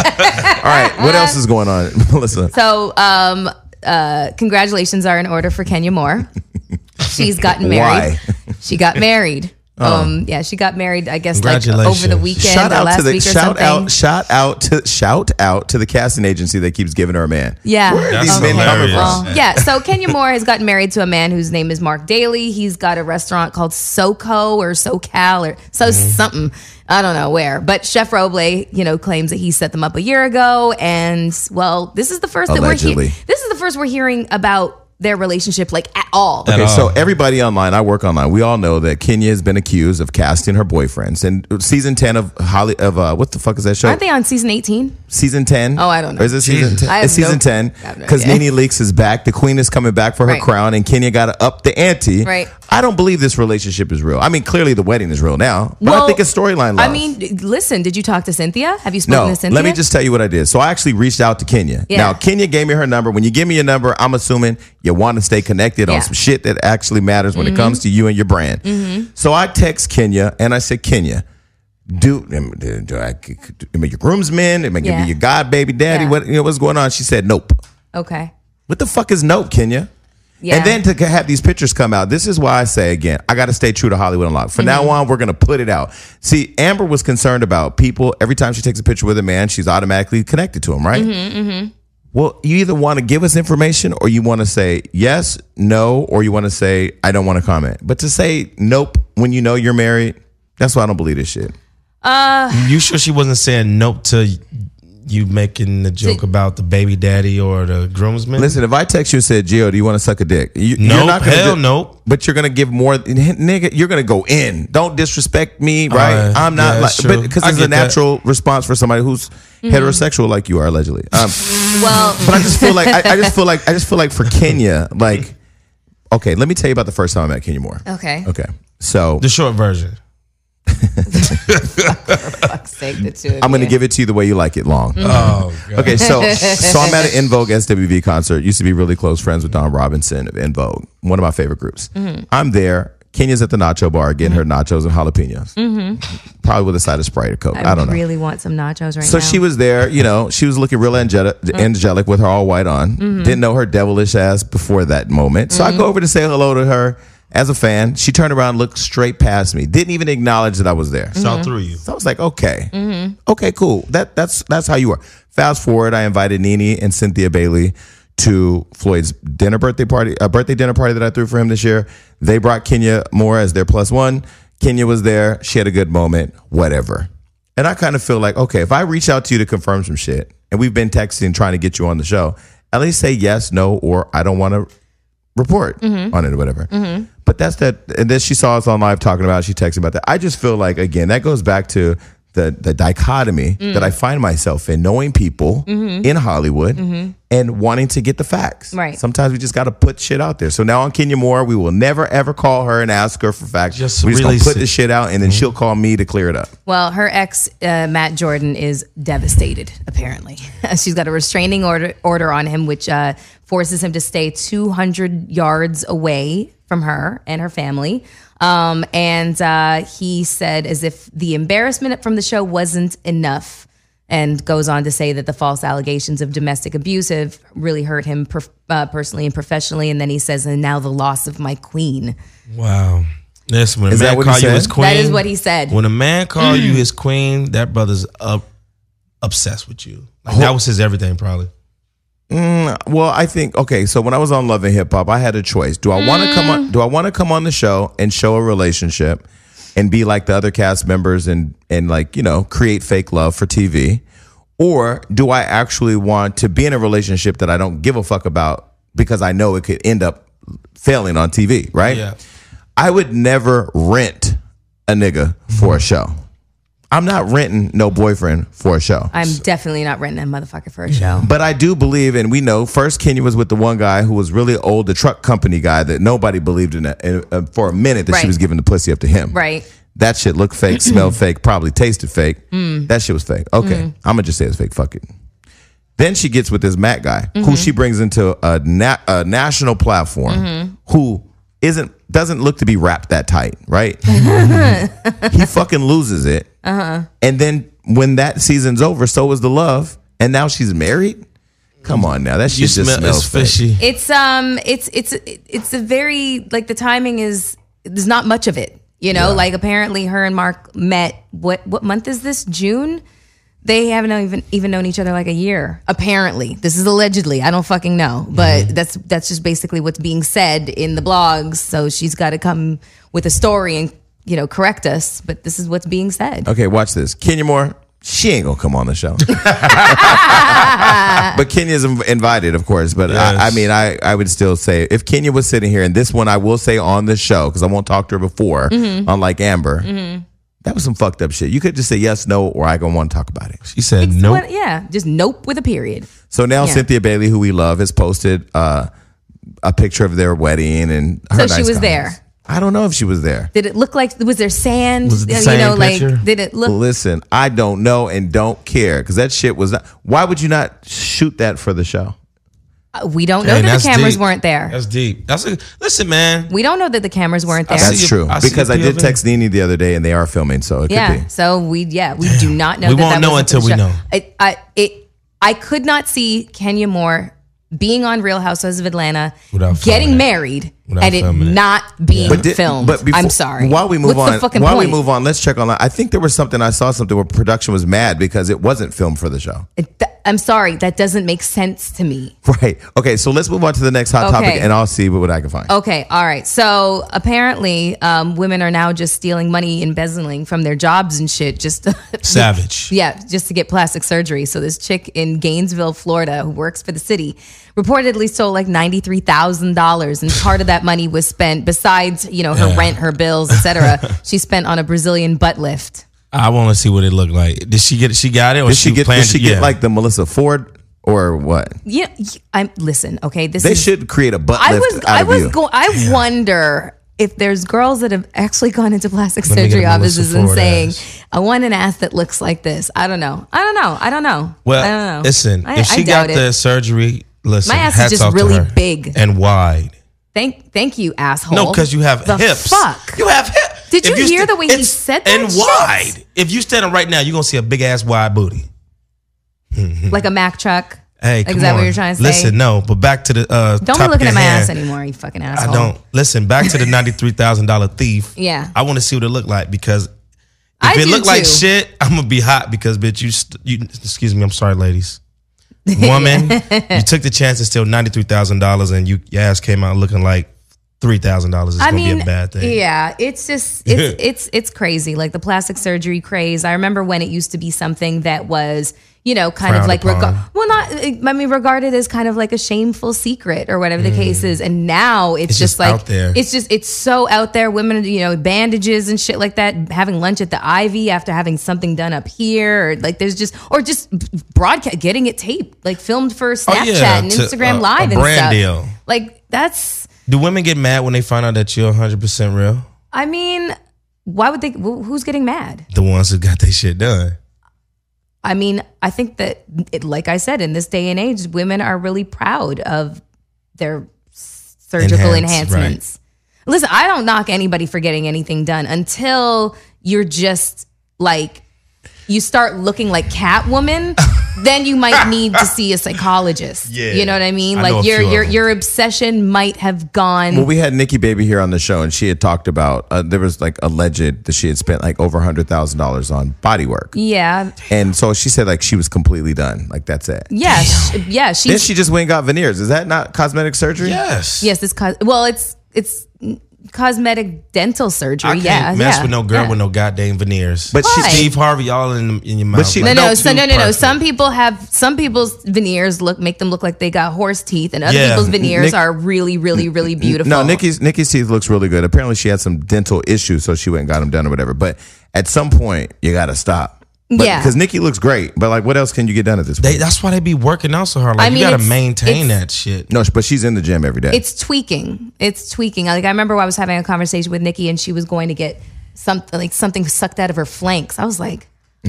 All right, what else is going on, Melissa? So, um, uh, congratulations are in order for Kenya Moore. She's gotten married. Why? She got married. Um, yeah, she got married. I guess like Congratulations. over the weekend Shout or out last to the week or shout something. out shout out to shout out to the casting agency that keeps giving her a man. Yeah. Where are That's these men coming hilarious. from? Well, yeah. So Kenya Moore has gotten married to a man whose name is Mark Daly. He's got a restaurant called SoCo or SoCal or so something. I don't know where. But Chef Roble, you know, claims that he set them up a year ago. And well, this is the first that we're Allegedly. hearing. This is the first we're hearing about their relationship like at all. At Okay, all. so everybody online, I work online. We all know that Kenya has been accused of casting her boyfriends. And season ten of Holly of uh, what the fuck is that show? Aren't they on season eighteen? Season ten. Oh, I don't know. Or is it season Jesus. ten? I have It's season no- ten I have no because idea. Nene Leakes is back. The queen is coming back for her Right. crown, and Kenya got to up the ante. Right. I don't believe this relationship is real. I mean, clearly the wedding is real now, but I Well, think it's storyline love. I mean, listen, did you talk to Cynthia? Have you spoken no, to Cynthia? let me just tell you what I did. So I actually reached out to Kenya. Yeah. Now, Kenya gave me her number. When you give me your number, I'm assuming you want to stay connected on Yeah. some shit that actually matters when it comes to you and your brand. So I text Kenya and I said, Kenya, do, do, do I, am I your groomsman? Am I gonna Yeah. be your god baby daddy? Yeah. What, you know, what's going on? She said, nope. Okay. What the fuck is nope, Kenya? Yeah. And then to have these pictures come out, this is why I say again, I got to stay true to Hollywood Unlocked. From Mm-hmm. now on, we're going to put it out. See, Amber was concerned about people. Every time she takes a picture with a man, she's automatically connected to him, right? Mm-hmm, Well, you either want to give us information or you want to say yes, no, or you want to say, I don't want to comment. But to say nope when you know you're married, that's why I don't believe this shit. You sure she wasn't saying nope to you making the joke about the baby daddy or the groomsman? Listen, if I text you and said, Gio, do you want to suck a dick? You, Nope, you're not gonna hell do- nope. But you're gonna give more, nigga. You're gonna go in. Don't disrespect me, right? Uh, I'm not yeah, like, that's true. but because I it's a get that. natural response for somebody who's heterosexual like you are allegedly. Um, Well, but I just feel like I, I just feel like I just feel like for Kenya, like, okay, let me tell you about the first time I met Kenya Moore. Okay. Okay. So The short version. For fuck's sake, the two of I'm going to you. give it to you the way you like it, long. Oh, God. Okay, so so I'm at an En Vogue S W V concert. Used to be really close friends with Don Robinson of En Vogue, one of my favorite groups. Mm-hmm. I'm there. Kenya's at the nacho bar getting Mm-hmm. her nachos and jalapenos, mm-hmm. probably with a side of Sprite or Coke. I, I, don't know. really want some nachos right So now. she was there, you know, she was looking real angelic, angelic with her all white on. Didn't know her devilish ass before that moment. So I go over to say hello to her as a fan. She turned around, looked straight past me, didn't even acknowledge that I was there. Saw through you. So I was like, okay, okay, cool. That that's that's how you are. Fast forward, I invited Nene and Cynthia Bailey to Floyd's dinner birthday party, a birthday dinner party that I threw for him this year. They brought Kenya Moore as their plus one. Kenya was there. She had a good moment. Whatever. And I kind of feel like, okay, if I reach out to you to confirm some shit, and we've been texting trying to get you on the show, at least say yes, no, or I don't want to report on it or whatever. But that's that. And then she saw us on live talking about it. She texted about that. I just feel like, again, that goes back to the the dichotomy that I find myself in, knowing people in Hollywood and wanting to get the facts. Right. Sometimes we just got to put shit out there. So now on Kenya Moore, we will never ever call her and ask her for facts. Just we just gonna release put it. the shit out, and then she'll call me to clear it up. Well, her ex, uh, Matt Jordan, is devastated, apparently. She's got a restraining order, order on him, which uh, forces him to stay two hundred yards away from her and her family. Um, and uh, he said, as if the embarrassment from the show wasn't enough, and goes on to say that the false allegations of domestic abuse have really hurt him per- uh, personally and professionally. And then he says, and now the loss of my queen. Wow. Listen, when a Is that man what he call you said? his queen, That is what he said. When a man call you his queen, that brother's up, obsessed with you. Like, that was his everything, probably. Well, I think okay. So when I was on Love and Hip Hop, I had a choice. Do I want to come on? Do I want to come on the show and show a relationship and be like the other cast members and and like, you know, create fake love for T V, or do I actually want to be in a relationship that I don't give a fuck about because I know it could end up failing on T V? Right? Yeah. I would never rent a nigga for a show. I'm not renting no boyfriend for a show. I'm definitely not renting a motherfucker for a show. But I do believe, and we know, first Kenya was with the one guy who was really old, the truck company guy that nobody believed in, in uh, for a minute that Right. she was giving the pussy up to him. Right. That shit looked fake, smelled fake, probably tasted fake. That shit was fake. Okay, I'm gonna just say it's fake. Fuck it. Then she gets with this Matt guy, who she brings into a, na- a national platform, who isn't doesn't look to be wrapped that tight, right? He fucking loses it, and then when that season's over, so is the love, and now she's married. Come on now, that shit You just smell smells it's fake. fishy. It's um, it's it's it's a very like the timing is there's not much of it, you know. Like apparently, her and Mark met. What what month is this? June. They haven't even even known each other like a year. Apparently, this is allegedly. I don't fucking know, but Mm-hmm. that's that's just basically what's being said in the blogs. So she's got to come with a story and you know correct us. But this is what's being said. Okay, watch this. Kenya Moore, she ain't gonna come on the show. But Kenya's inv- invited, of course. But I, I Yes. mean, I, I would still say if Kenya was sitting here, and this one I will say on the show because I won't talk to her before, unlike Amber. That was some fucked up shit. You could just say yes, no, or I gonna want to talk about it. She said It's nope. what- yeah, just nope with a period. So now Yeah. Cynthia Bailey, who we love, has posted uh, a picture of their wedding and her So she nice was comments. there. I don't know if she was there. Did it look like was there sand? Was it the you same know, picture? like did it look? Listen, I don't know and don't care because that shit was not. Why would you not shoot that for the show? Uh, We don't know Dang, that that's the cameras deep. weren't there. That's deep. That's a listen, man. We don't know that the cameras weren't I there. That's see true I see because the I did P O V. text Nene the other day and they are filming, so it Yeah. could be. So we yeah we do not know. We that won't that know wasn't for until the we show. know. I, I it I could not see Kenya Moore being on Real Housewives of Atlanta, Without filming getting it. married, Without and it filming it. not being But did- filmed. but before- I'm sorry. While we move What's on, the fucking while point? we move on, let's check on that. I think there was something I saw something where production was mad because it wasn't filmed for the show. It- th- I'm sorry. That doesn't make sense to me. Right. Okay. So let's move on to the next hot Okay. topic, and I'll see what I can find. Okay, all right. So apparently, um, women are now just stealing money, embezzling from their jobs and shit, just to, Savage. yeah, just to get plastic surgery. So this chick in Gainesville, Florida, who works for the city, reportedly stole like ninety-three thousand dollars, and part of that money was spent, besides you know her Yeah. rent, her bills, et cetera. She spent on a Brazilian butt lift. I want to see what it looked like. Did she get it? She got it, or Did she get? planned Did she it? get Yeah. like the Melissa Ford or what? Yeah, I'm listen. Okay, this They is, should create a butt I lift was out I of was you. going. I wonder if there's girls that have actually gone into plastic Let me get surgery a Melissa offices and Ford saying, ass. "I want an ass that looks like this." I don't know. I don't know. I don't know. Well, I don't know. listen, I, if she I doubt got it. the surgery, listen, My ass is hats just off to really her. big. and wide. Thank, thank you, asshole. No, because you have the hips. Fuck. You have hips. Did you If hear st- the way he it's- said that And shit? wide. If you standing right now, you're gonna see a big ass wide booty. Like a Mack truck. Hey, Like, come is that on. what you're trying to say? Listen, no, but back to the uh, Don't top be looking of at your my hand. ass anymore, you fucking I asshole. don't. Listen, back to the ninety-three thousand dollars thief. Yeah. I want to see what it look like because if I it do look like too. shit, I'm gonna be hot because bitch, you, st- you excuse me, I'm sorry, ladies. Woman, you took the chance to steal ninety-three thousand dollars and you your ass came out looking like three thousand dollars. It's I gonna mean, be a bad thing. yeah, it's just it's it's it's crazy. Like the plastic surgery craze. I remember when it used to be something that was, you know, kind of Frowned like upon. rega- well, not I mean regarded as kind of like a shameful secret or whatever the case is. And now it's, It's just, just like out there. it's just it's so out there. Women, you know, bandages and shit like that. Having lunch at the Ivy after having something done up here, or like there's just or just broadcast getting it taped, like filmed for Snapchat Oh, yeah, and to, Instagram uh, a Live and brand stuff. deal. Like that's. Do women get mad when they find out that you're one hundred percent real? I mean, why would they? wh- Who's getting mad? The ones who got their shit done. I mean, I think that, it, like I said, in this day and age, women are really proud of their surgical Enhance, enhancements. Listen, I don't knock anybody for getting anything done until you're just like, you start looking like Catwoman. Then you might need to see a psychologist. Yeah. You know what I mean? I know Like a your few of your them. your obsession might have gone. Well, we had Nikki Baby here on the show, and she had talked about uh, there was like alleged that she had spent like over a hundred thousand dollars on body work, yeah, and so she said like she was completely done, like that's it. yeah, sh- yeah. Then She's she just went and got veneers. Is that not cosmetic surgery? Yes. yes. It's cos- well, it's it's cosmetic dental surgery. I can't yeah, mess yeah, with no girl yeah. with no goddamn veneers. But she- Why? Steve Harvey, all in, in your mouth. she- No, like, no, Don't so too no, no, no. perfect. Some people have some people's veneers look make them look like they got horse teeth, and other Yeah. people's veneers Nick- are really, really, really beautiful. No, Nikki's Nikki's teeth looks really good. Apparently, she had some dental issues, so she went and got them done or whatever. But at some point, you got to stop. But, Yeah. because Nikki looks great, but like, what else can you get done at this They, point? that's why they be working out so hard. Like I mean, you gotta it's- maintain it's- that shit. No, but she's in the gym every day. It's tweaking. It's tweaking. Like I remember I was having a conversation with Nikki, and she was going to get something like something sucked out of her flanks. I was like,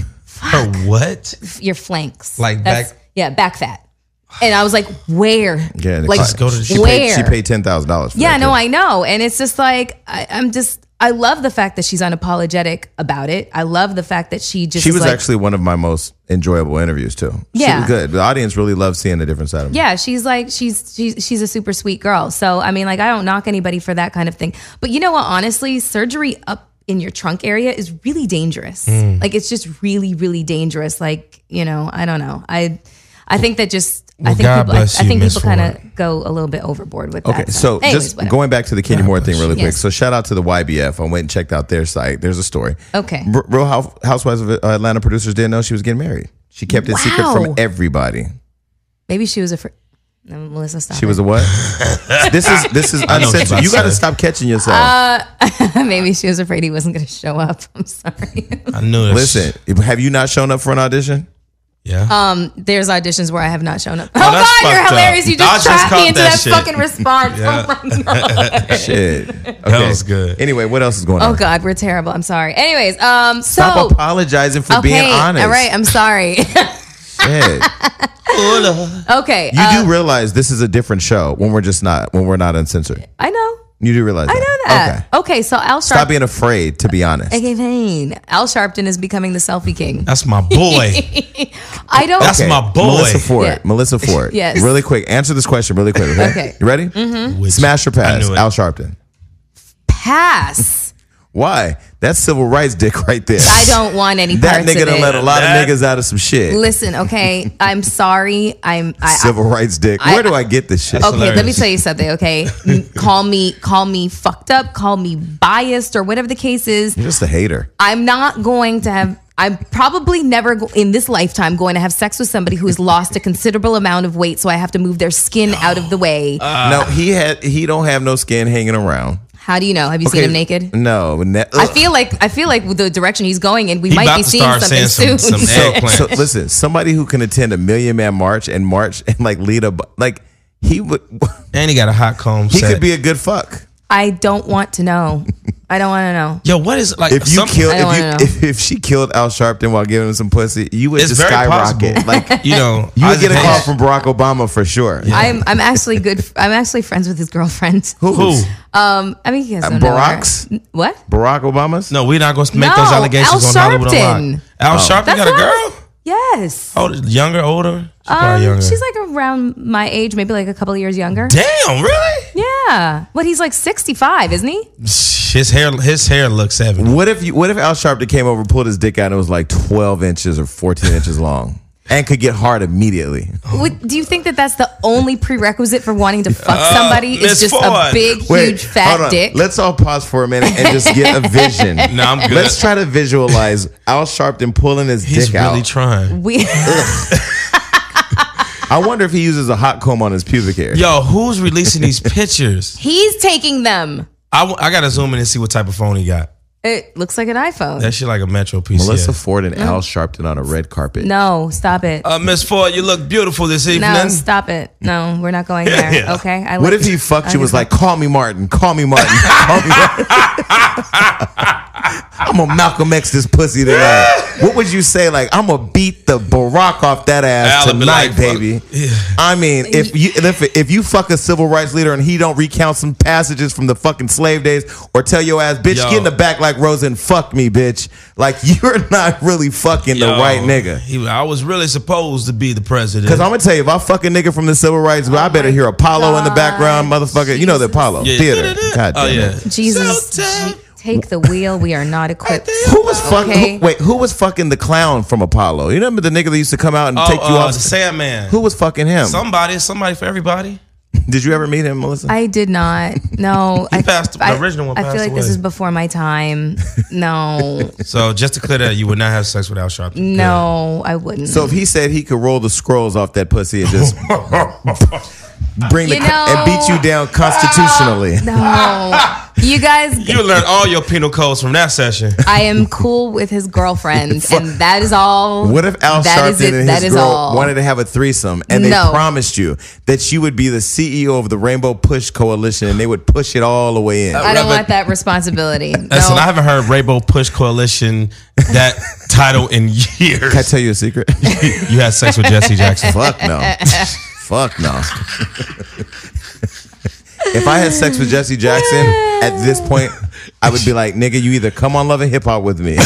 Or what? your flanks, Like That's- back- yeah, back fat. And I was like, where? yeah, like Nikki- go to the- she where? paid, she paid ten thousand dollars. Yeah, no, I know. And it's just like, I, I'm just, I love the fact that she's unapologetic about it. I love the fact that she just She is was like, actually one of my most enjoyable interviews too. She Yeah. was good. The audience really loved seeing a different side of me. yeah, she's like, she's, she's, she's a super sweet girl. So, I mean, like, I don't knock anybody for that kind of thing. But you know what? Honestly, surgery up in your trunk area is really dangerous. Mm. Like, it's just really, really dangerous. Like, you know, I don't know. I, I think that just, I Well, think God people, I, I bless you, think Miss people kind Ford. of go a little bit overboard with Okay, that. so Anyways, just whatever. going back to the Kenya Moore thing really quick. Yes. So shout out to the Y B F. I went and checked out their site. There's a story. Okay. R- Real House- Housewives of Atlanta producers didn't know she was getting married. She kept it secret Wow. from everybody. Maybe she was afraid. No, Melissa, stop. She it. was a what? this is this is know what you're uncensored. about You to got to say. stop catching yourself. Uh, Maybe she was afraid he wasn't going to show up. I'm sorry. I knew that. Listen, have you not shown up for an audition? Yeah. Um, there's auditions where I have not shown up. Oh, that's God, you're fucked up. hilarious. You I just just trapped caught me into that that, shit. fucking response. Yeah. Oh my God. Shit. That was good. Anyway, what else is going Oh on? God, we're terrible. I'm sorry. Anyways, um, so Stop apologizing for okay, being honest. all right, I'm sorry. Shit. Okay, You uh, do realize this is a different show when we're just not when we're not uncensored. I know, You do realize I that. know that. Okay. Okay, so Al Stop Sharpton. being afraid to be honest. Okay, fine. Al Sharpton is becoming the selfie king. That's my boy. I don't. That's my boy. Melissa Ford. Yeah. Melissa Ford. Yes. Really quick. Answer this question really quick. Okay. Okay. You ready? Which- Smash or I pass? knew it. Al Sharpton. pass. Why? That's civil rights dick right there. I don't want any That parts nigga of done it. let a lot That- of niggas out of some shit. Listen, okay, I'm sorry. I'm I, Civil rights dick. I- Where do I get this shit? Okay, let me hilarious. tell you something. Okay, M- call me, call me fucked up, call me biased, or whatever the case is. You're just a hater. I'm not going to have. I'm probably never go- in this lifetime going to have sex with somebody who has lost a considerable amount of weight, so I have to move their skin out of the way. no, he had he don't have no skin hanging around. How do you know? Have you seen him naked? No. Ne- I feel like I feel like with the direction he's going in, we He might about be to seeing start something saying soon. some- some so, eggplant. so listen, somebody who can attend a Million Man March and march and like lead a like he would And he got a hot comb he set. could be a good fuck. I don't want to know. I don't want to know. Yo, what is like? If you some- killed I don't if, wanna you, know. if if she killed Al Sharpton while giving him some pussy, you would It's just very skyrocket. possible. Like you know, you would Isaac get a call Hayes. from Barack Obama for sure. I'm I'm actually good. I'm actually friends with his girlfriend. Who? Um, I mean, you guys Uh, don't know her. Barack's? What? Barack Obama's? No, we're not going to make No, those allegations Al on Hollywood Sharpton. Unlocked. Al Sharpton That's got a not- girl? Yes. Oh, younger, older? She's Um, probably younger. she's like around my age, maybe like a couple of years younger. Damn, really? Yeah. What? He's like sixty-five, isn't he? His hair, his hair looks seventy. What if you what if Al Sharpton came over, pulled his dick out, and it was like twelve inches or fourteen inches long, and could get hard immediately? Would, do you think that that's the only prerequisite for wanting to fuck somebody? Miss Is just Ford. a big, Wait, huge, fat hold on. dick? Let's all pause for a minute and just get a vision. No, I'm good. Let's try to visualize Al Sharpton pulling his He's dick really out. We. trying. I wonder if he uses a hot comb on his pubic hair. Yo, who's releasing these pictures? He's taking them. I, w- I got to zoom in and see what type of phone he got. It looks like an iPhone. That shit like a Metro P C. Melissa Ford and Al Sharpton on a red carpet. No, stop it. Uh, Miss Ford, you look beautiful this evening. No, stop it. No, we're not going there. Yeah. Okay. I What like- if he fucked I you? Was just- like, call me Martin, call me Martin, call me Martin. I'm gonna Malcolm X this pussy tonight. What would you say? Like, I'm gonna beat the Barack off that ass Al would be tonight, like, baby. I mean, if you if if you fuck a civil rights leader and he don't recount some passages from the fucking slave days, or tell your ass, bitch, Yo. get in the back like Rosa and fuck me, bitch. Like, you're not really fucking the Yo, right nigga. He, I was really supposed to be the president. Because I'm gonna tell you, if I fuck a nigga from the civil rights, I better hear Apollo in the background, motherfucker. You know the Apollo Yeah. theater. God Oh damn yeah. it. Jesus, So tough. G- take the wheel. We are not equipped. Who was fucking? Okay. Who, wait, who was fucking the clown from Apollo? You remember the nigga that used to come out and Oh, take you uh, off? the Sandman. Who was fucking him? Somebody, somebody for everybody. Did you ever meet him, Melissa? I did not. No, He I passed- the I- original one I feel passed like this away. is before my time. No, So just to clear that, you would not have sex with Al Sharpton. no, I wouldn't. so if he said he could roll the scrolls off that pussy and just bring the You co- and beat you know- down constitutionally. no, you guys. You learned all your penal codes from that session. I am cool with his girlfriend, and that is all. What if Al That is Sharpton it, and that his is girl all. wanted to have a threesome and they No. promised you that you would be the C E O of the Rainbow Push Coalition and they would push it all the way in? I don't Reverend- want that responsibility. Listen, No. I haven't heard Rainbow Push Coalition that title in years. Can I tell you a secret? You had sex with Jesse Jackson. Fuck no. Fuck no. If I had sex with Jesse Jackson at this point, I would be like, nigga, you either come on Love and Hip Hop with me,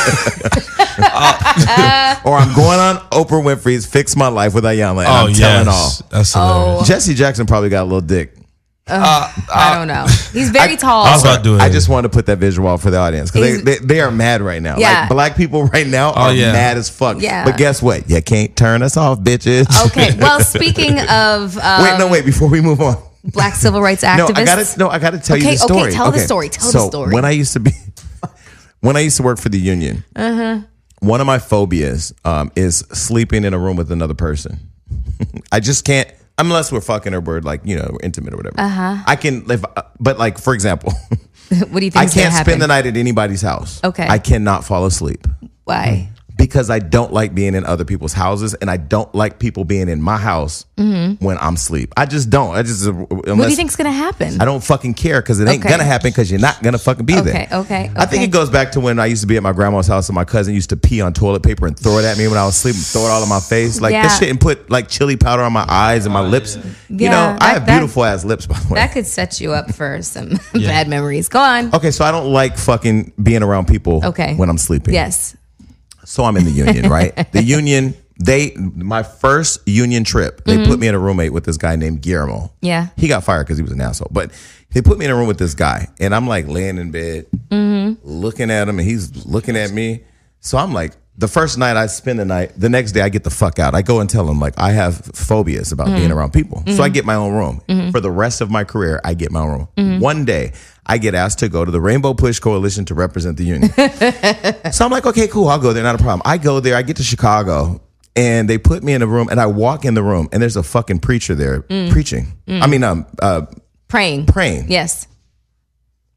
or I'm going on Oprah Winfrey's Fix My Life with Ayanna, and Oh I'm telling all. yes, that's hilarious. Oh. Jesse Jackson probably got a little dick. I don't know. He's very tall. I was about to do it. I just wanted to put that visual out for the audience because He's- they, they, they are mad right now. Yeah. Like, black people right now Oh, are yeah. mad as fuck. Yeah. But guess what? You can't turn us off, bitches. Okay. Well, speaking of um, Wait, no, wait. Before we move on. black civil rights No, activists, I gotta no, I gotta tell you Okay, the okay, story. tell the story, tell the so story. When I used to be when I used to work for the union, Uh-huh. one of my phobias um, is sleeping in a room with another person. I just can't unless we're fucking or we're like, you know, we're intimate or whatever. Uh-huh. I can live uh, but like for example, what do you think I is gonna can't happen? spend the night at anybody's house. Okay. I cannot fall asleep. Why? Because I don't like being in other people's houses and I don't like people being in my house when I'm asleep. I just don't. I just unless, Mm-hmm. What do you think's gonna happen? I don't fucking care because it ain't Okay. gonna happen because you're not gonna fucking be there. Okay, okay, I think okay. it goes back to when I used to be at my grandma's house and my cousin used to pee on toilet paper and throw it at me when I was asleep and throw it all in my face. Like Yeah. this shit and put like chili powder on my eyes and my lips. You Yeah, know, I that- have that- beautiful ass lips, by the way. That could set you up for some bad memories. Go on. Okay, so I don't like fucking being around people Okay. when I'm sleeping. Yes. So I'm in the union, right? The union, they, my first union trip, they put me in a roommate with this guy named Guillermo. Yeah. He got fired because he was an asshole. But they put me in a room with this guy, and I'm like laying in bed, looking at him, and he's looking at me. So I'm like, the first night I spend the night, the next day I get the fuck out. I go and tell him, like, I have phobias about being around people. So I get my own room. For the rest of my career, I get my own room. One day, I get asked to go to the Rainbow Push Coalition to represent the union. So I'm like, okay, cool, I'll go there, not a problem. I go there, I get to Chicago, and they put me in a room, and I walk in the room, and there's a fucking preacher there preaching. I mean, um, uh, Praying. praying. Yes.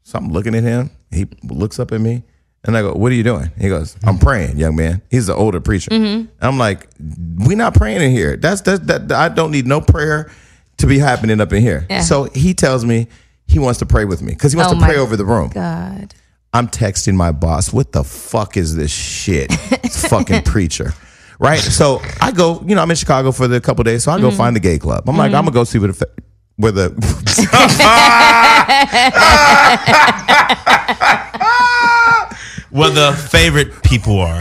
So I'm looking at him. He looks up at me. And I go, what are you doing? He goes, I'm praying, young man. He's an older preacher. Mm-hmm. I'm like, we not praying in here. That's, that's that. I don't need no prayer to be happening up in here. Yeah. So he tells me he wants to pray with me because he wants oh to pray over the room. God. I'm texting my boss. What the fuck is this shit? It's fucking preacher. Right? So I go, you know, I'm in Chicago for the couple days. So I go mm-hmm. find the gay club. I'm mm-hmm. like, I'm going to go see what the, where the, where the favorite people are.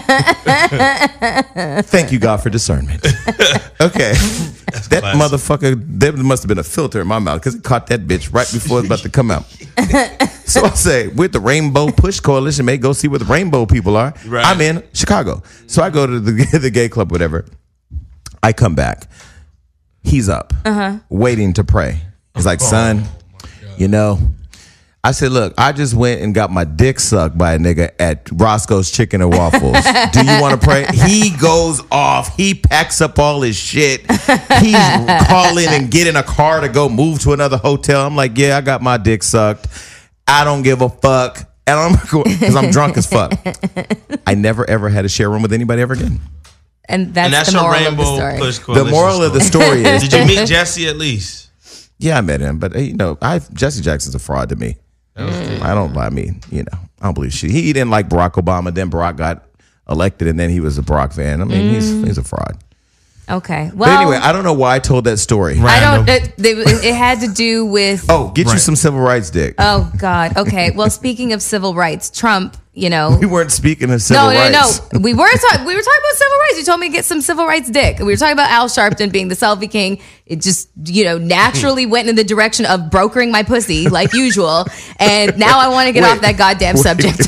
Thank you, God, for discernment. Okay. That's that classic. Motherfucker, there must have been a filter in my mouth because it caught that bitch right before it's about to come out. So I say, with the Rainbow Push Coalition, may go see where the rainbow people are. Right. I'm in Chicago. So I go to the, the gay club, whatever. I come back. He's up, uh-huh. waiting to pray. He's like, son, oh, you know, I said, look, I just went and got my dick sucked by a nigga at Roscoe's Chicken and Waffles. Do you want to pray? He goes off. He packs up all his shit. He's calling and getting a car to go move to another hotel. I'm like, yeah, I got my dick sucked. I don't give a fuck. And I'm because I'm drunk as fuck. I never, ever had to share a room with anybody ever again. And that's, and that's the moral of the story. The moral of the story is. Did you meet Jesse at least? Yeah, I met him. But, you know, I Jesse Jackson's a fraud to me. Mm. I don't, I mean, you know, I don't believe shit. He didn't like Barack Obama. Then Barack got elected and then he was a Barack fan. I mean, mm. he's he's a fraud. Okay. Well, but anyway, I don't know why I told that story. I don't, it, it had to do with. Oh, get right. you some civil rights dick. Oh, God. Okay. Well, speaking of civil rights, Trump, you know. We weren't speaking of civil no, no, rights. No, no. We were talking, we were talking about civil rights. You told me to get some civil rights dick. We were talking about Al Sharpton being the selfie king. It just, you know, naturally went in the direction of brokering my pussy like usual. And now I want to get wait, off that goddamn wait, subject.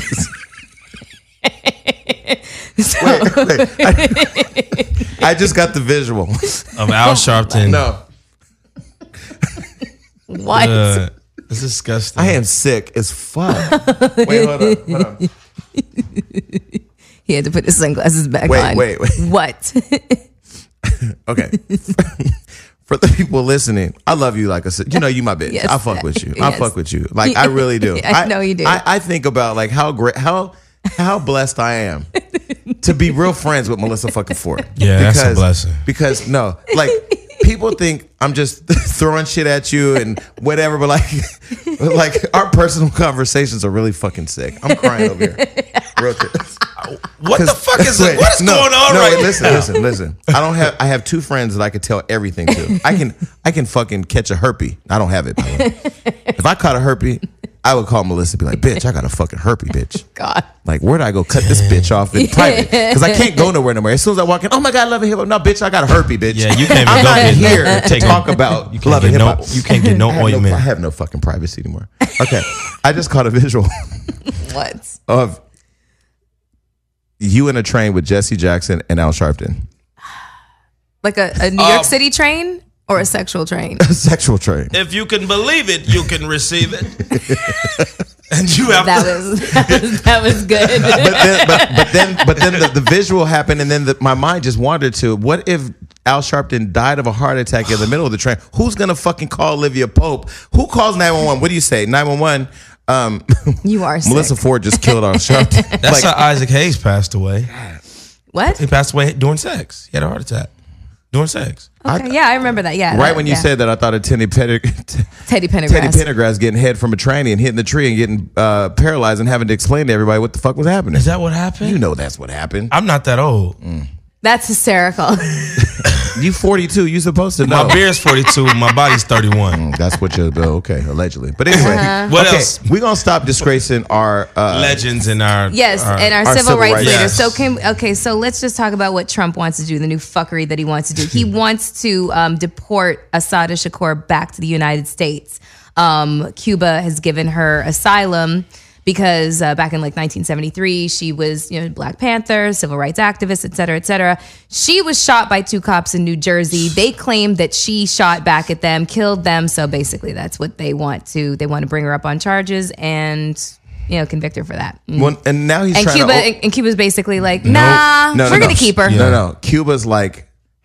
So. Wait, wait. I, I just got the visual of Al Sharpton. No. What? Uh, it's disgusting. I am sick as fuck. Wait, hold on. Hold on. He had to put his sunglasses back wait, on. Wait, wait, wait. What? Okay. For the people listening, I love you like I said. You know, you my bitch. Yes. I fuck with you. Yes. I fuck with you. Like, I really do. I know you do. I, I think about, like, how great, how... how blessed I am to be real friends with Melissa fucking Ford. Yeah, because, that's a blessing. Because no, like people think I'm just throwing shit at you and whatever, but like, but like our personal conversations are really fucking sick. I'm crying over here. Real quick. What the fuck is it? What is no, going on no, right listen, now? Listen, listen, listen. I don't have. I have two friends that I could tell everything to. I can. I can fucking catch a herpes. I don't have it. By the way. If I caught a herpes, I would call Melissa and be like, bitch, I got a fucking herpes, bitch. God. Like, where do I go cut this bitch off in private? Because I can't go nowhere nowhere. As soon as I walk in, oh my God, love and hip hop. No, bitch, I got a herpes, bitch. Yeah, you can't even I'm go not get here no, to talk about you love and hip hop. No, you can't get no I ointment. No, I have no fucking privacy anymore. Okay. I just caught a visual. What? Of you in a train with Jesse Jackson and Al Sharpton. Like a, a New York um, City train? Or a sexual train? A sexual train. If you can believe it, you can receive it. And you have that to. Was, that was that was good. but then, but, but then, but then the, the visual happened, and then the, my mind just wandered to what if Al Sharpton died of a heart attack in the middle of the train? Who's gonna fucking call Olivia Pope? Who calls nine one one? What do you say? nine one one. Um, you are Melissa sick. Ford just killed Al Sharpton. That's like, how Isaac Hayes passed away. What? He passed away during sex. He had a heart attack during sex. Okay, I, yeah, I remember that. Yeah, right that, when you yeah. said that, I thought of Teddy Pendergrass. Teddy Pendergrass. Teddy Pendergrass getting head from a tranny and hitting the tree and getting uh, paralyzed and having to explain to everybody what the fuck was happening. Is that what happened? You know that's what happened. I'm not that old. Mm. That's hysterical. You forty-two. You supposed to know. My beard's forty-two. My body's thirty-one. Mm, that's what you're. Oh, okay, allegedly. But anyway, uh-huh. what okay, else? We're gonna stop disgracing our uh, legends and our yes, our, and our, our civil, civil rights, rights leaders. Yes. So can okay, so let's just talk about what Trump wants to do, the new fuckery that he wants to do. He wants to um, deport Assata Shakur back to the United States. Um, Cuba has given her asylum. Because uh, back in like nineteen seventy-three, she was, you know, Black Panther, civil rights activist, et cetera, et cetera. She was shot by two cops in New Jersey. They claimed that she shot back at them, killed them. So basically, that's what they want to. They want to bring her up on charges and, you know, convict her for that. Mm. Well, and now he's and trying Cuba, to. And Cuba's basically like, nah, no, no, we're no. gonna keep her. Yeah. No, no. Cuba's like,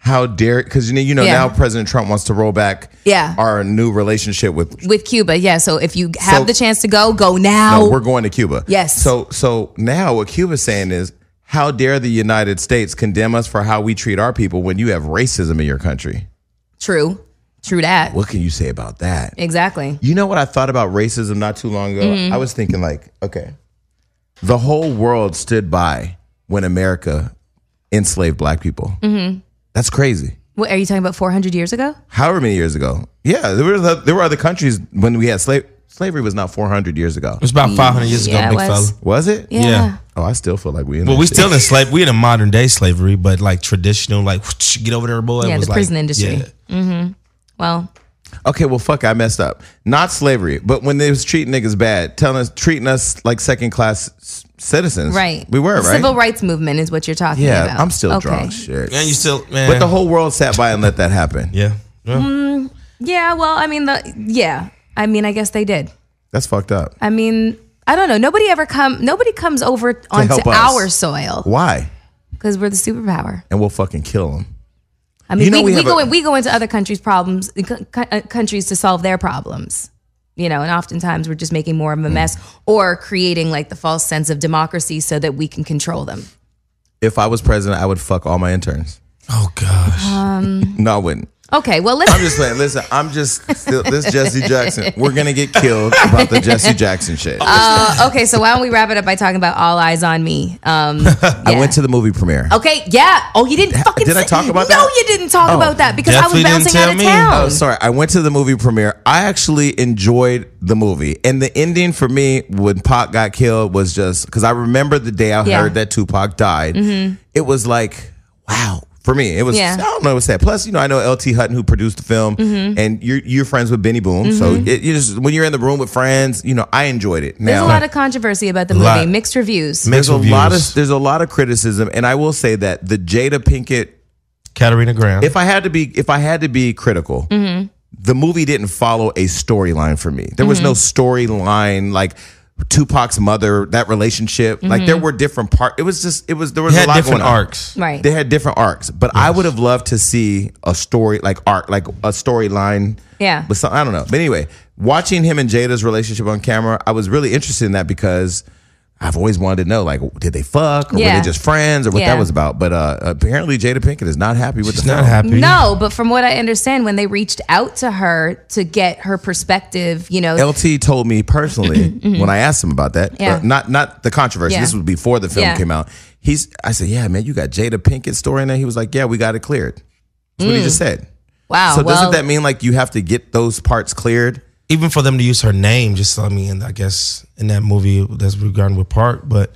how dare, because you know, you know Yeah. now President Trump wants to roll back Yeah. our new relationship with. With Cuba, yeah. So if you have So- the chance to go, go now. No, we're going to Cuba. Yes. So so now what Cuba's saying is, how dare the United States condemn us for how we treat our people when you have racism in your country? True. True that. What can you say about that? Exactly. You know what I thought about racism not too long ago? Mm-hmm. I was thinking like, okay, the whole world stood by when America enslaved black people. Mm-hmm. That's crazy. What are you talking about? four hundred years ago? However many years ago. Yeah, there were there were other countries when we had slave slavery was not four hundred years ago. It was about five hundred years Yeah, ago, it big was. fella. Was it? Yeah. Yeah. Oh, I still feel like we in Well, that we shit. still in slave. We in a modern day slavery, but like traditional, like whoosh, get over there, boy. It Yeah, was the like- prison industry. yeah. Well, Okay, well, fuck, I messed up. Not slavery, but when they was treating niggas bad, telling us, treating us like second class c- citizens. right. We were, The right? Civil rights movement is what you're talking yeah, about. I'm still Okay. drunk. Shit. And you still, man. But the whole world sat by and let that happen. yeah. yeah. Yeah, well, I mean, the yeah. I mean, I guess they did. That's fucked up. I mean, I don't know. Nobody ever come. Nobody comes over onto help us. our soil Why? because we're the superpower. And we'll fucking kill them. I mean, You know we, we we have go a- in, we go into other countries' problems, co- co- uh, countries to solve their problems. You know, and oftentimes we're just making more of a mess or creating like the false sense of democracy so that we can control them. If I was president, I would fuck all my interns. Oh gosh. No, I wouldn't. Okay, well, let's. I'm just playing. Listen, I'm just still, this Jesse Jackson. We're gonna get killed about the Jesse Jackson shit. Uh, okay, so why don't we wrap it up by talking about All Eyes on Me? Um, I yeah. went to the movie premiere. Okay, yeah. Oh, you didn't fucking. Did I say- talk about no, that? you didn't talk Oh, about that because I was definitely didn't bouncing tell out of me. town. Oh, sorry. I went to the movie premiere. I actually enjoyed the movie. And the ending for me when Pac got killed was just because I remember the day I Yeah. heard that Tupac died. It was like, wow. For me, it was, Yeah. I don't know what's that. Plus, you know, I know L T Hutton who produced the film and you're, you're friends with Benny Boom. So it, you just, when you're in the room with friends, you know, I enjoyed it. There's Now, a lot of controversy about the movie, Lot. mixed reviews. there's Mixed a lot of, reviews. there's a lot of criticism. And I will say that the Jada Pinkett, Katarina Graham. if I had to be if I had to be critical, Mm-hmm. the movie didn't follow a storyline for me. There was no storyline like Tupac's mother, that relationship. Like there were different parts. It was just it was there was He a had lot different going on. arcs. Right. They had different arcs, but I would have loved to see a story like arc, like a storyline. Yeah. But some, I don't know. But anyway, watching him and Jada's relationship on camera, I was really interested in that because I've always wanted to know, like, did they fuck or were Yeah. they just friends or what Yeah. that was about? But uh, apparently, Jada Pinkett is not happy with She's the not film. happy. No, but from what I understand, when they reached out to her to get her perspective, you know, L T told me personally when I asked him about that, Mm-hmm. Yeah. uh, not not the controversy. Yeah. This was before the film Yeah. came out. He's, I said, yeah, man, you got Jada Pinkett's story in there. He was like, yeah, we got it cleared. That's what he just said. wow. So well, doesn't that mean like you have to get those parts cleared? Even for them to use her name, just I mean, I guess in that movie that's regarding with Park, but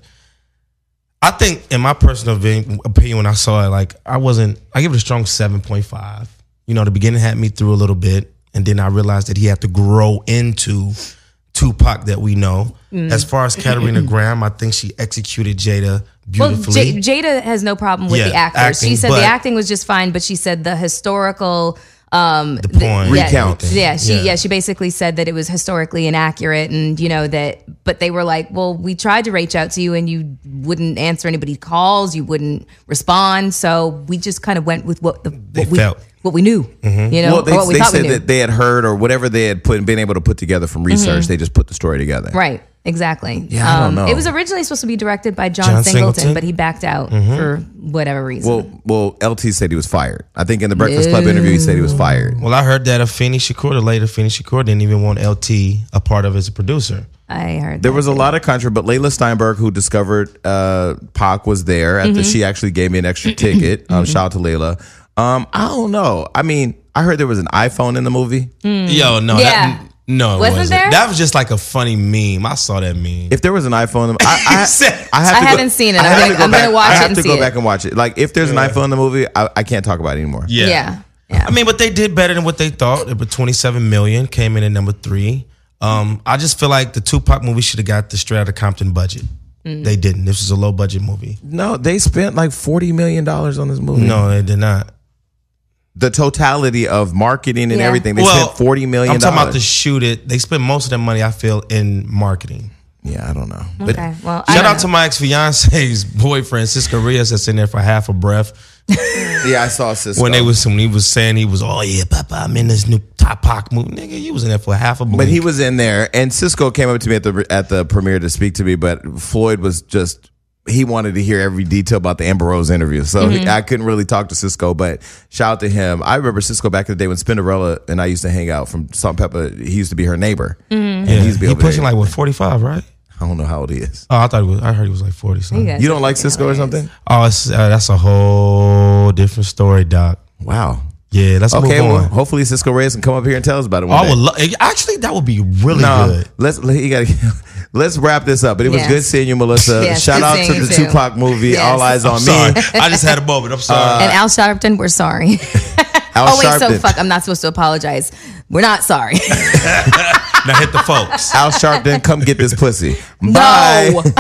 I think in my personal opinion, opinion, when I saw it, like I wasn't, I give it a strong seven point five. You know, the beginning had me through a little bit, and then I realized that he had to grow into Tupac that we know. Mm. As far as Katarina Graham, I think she executed Jada well, beautifully. J- Jada has no problem with Yeah, the actors. she acting, said but- the acting was just fine, but she said the historical. Um, The point. yeah, Recount. Yeah, she yeah. Yeah. she basically said that it was historically inaccurate, and you know that. But they were like, "Well, we tried to reach out to you, and you wouldn't answer anybody's calls. You wouldn't respond. So we just kind of went with what the They what we, felt. what we knew. You know, Well, they, or what we they thought we said knew. that they had heard or whatever they had put been able to put together from research. They just put the story together. Right. Exactly. Um, Yeah, I don't know. It was originally supposed to be directed by John, John Singleton, Singleton? but he backed out for whatever reason. Well, well, L T said he was fired. I think in the Breakfast Club interview he said he was fired. Well, I heard that Afeni Shakur, the late Afeni Shakur, didn't even want L T a part of it as a producer. I heard There that was a too. lot of controversy, but Layla Steinberg, who discovered uh, Pac was there, after she actually gave me an extra ticket. Um, shout out to Layla. Um, I don't know. I mean, I heard there was an iPhone in the movie. Yo, no, Yeah. that, no, it Wasn't wasn't. there? That was just like a funny meme. I saw that meme. If there was an iPhone, I, I, said- I, have I to go- haven't seen it. I I'm have gonna- to go I'm gonna back- watch I it have and to see go it. back and watch it. Like, if there's an iPhone in the movie, I, I can't talk about it anymore. yeah. Yeah. Yeah. I mean, but they did better than what they thought. It was twenty-seven million, came in at number three. Um, I just feel like the Tupac movie should have got the Straight Outta Compton budget. Mm. They didn't. This was a low budget movie. No, they spent like forty million dollars on this movie. No, they did not. The totality of marketing and Yeah. everything, they well, spent forty million I'm dollars. talking about to shoot it. They spent most of their money, I feel, in marketing. Yeah, I don't know. But Okay. Well, I Shout don't out to know. my ex fiance's boyfriend, Cisco Rios, that's in there for half a breath. Yeah, I saw Cisco. When they was when he was saying he was, oh yeah, Papa, I'm in this new Top Pac movie. Nigga, he was in there for half a blink. But he was in there, and Cisco came up to me at the at the premiere to speak to me. But Floyd was just he wanted to hear every detail about the Amber Rose interview, so Mm-hmm. he, I couldn't really talk to Cisco. But shout out to him. I remember Cisco back in the day when Spinderella and I used to hang out from Salt and Pepper. He used to be her neighbor. Mm-hmm. And Yeah, he used to be he over pushing there. like what forty-five, right? I don't know how old he is. Oh, I thought he was. I heard he was like forty something. guys You are don't like fucking Cisco or hilarious. something? Oh, it's, uh, that's a whole different story, Doc. Wow. Yeah, let's Okay, move well, on. hopefully Cisco Reyes can come up here and tell us about it Oh, one I day. would lo- actually that would be really No, good. let's let- you gotta let's wrap this up. But it was Yes. good seeing you, Melissa. Yes, Shout good out seeing to you the too. Tupac movie. Yes. All Eyes I'm on sorry. Me. I just had a moment. I'm sorry. And Al Sharpton, we're sorry. Al oh wait, so Sharpton. fuck, I'm not supposed to apologize. We're not sorry. Now hit the folks. Al Sharpton, come get this pussy. Bye. No.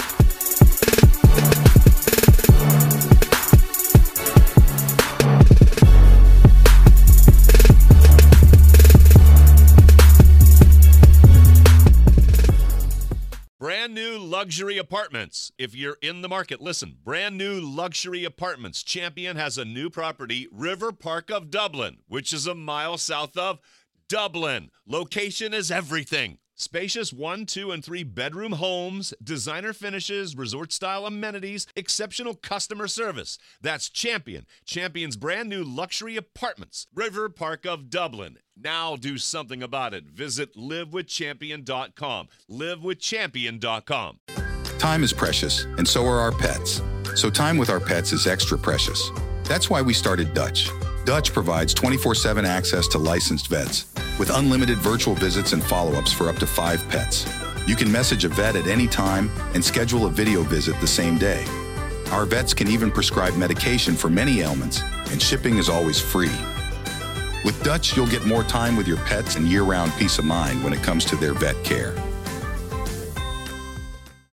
Brand new luxury apartments. If you're in the market, listen. Brand new luxury apartments. Champion has a new property, River Park of Dublin, which is a mile south of Dublin. Location is everything. Spacious one, two, and three bedroom homes, designer finishes, resort style amenities, exceptional customer service. That's Champion. Champion's brand new luxury apartments, River Park of Dublin. Now do something about it. Visit live with champion dot com. live with champion dot com. Time is precious, and so are our pets. So time with our pets is extra precious. That's why we started Dutch. Dutch provides twenty-four seven access to licensed vets with unlimited virtual visits and follow-ups for up to five pets. You can message a vet at any time and schedule a video visit the same day. Our vets can even prescribe medication for many ailments, and shipping is always free. With Dutch, you'll get more time with your pets and year-round peace of mind when it comes to their vet care.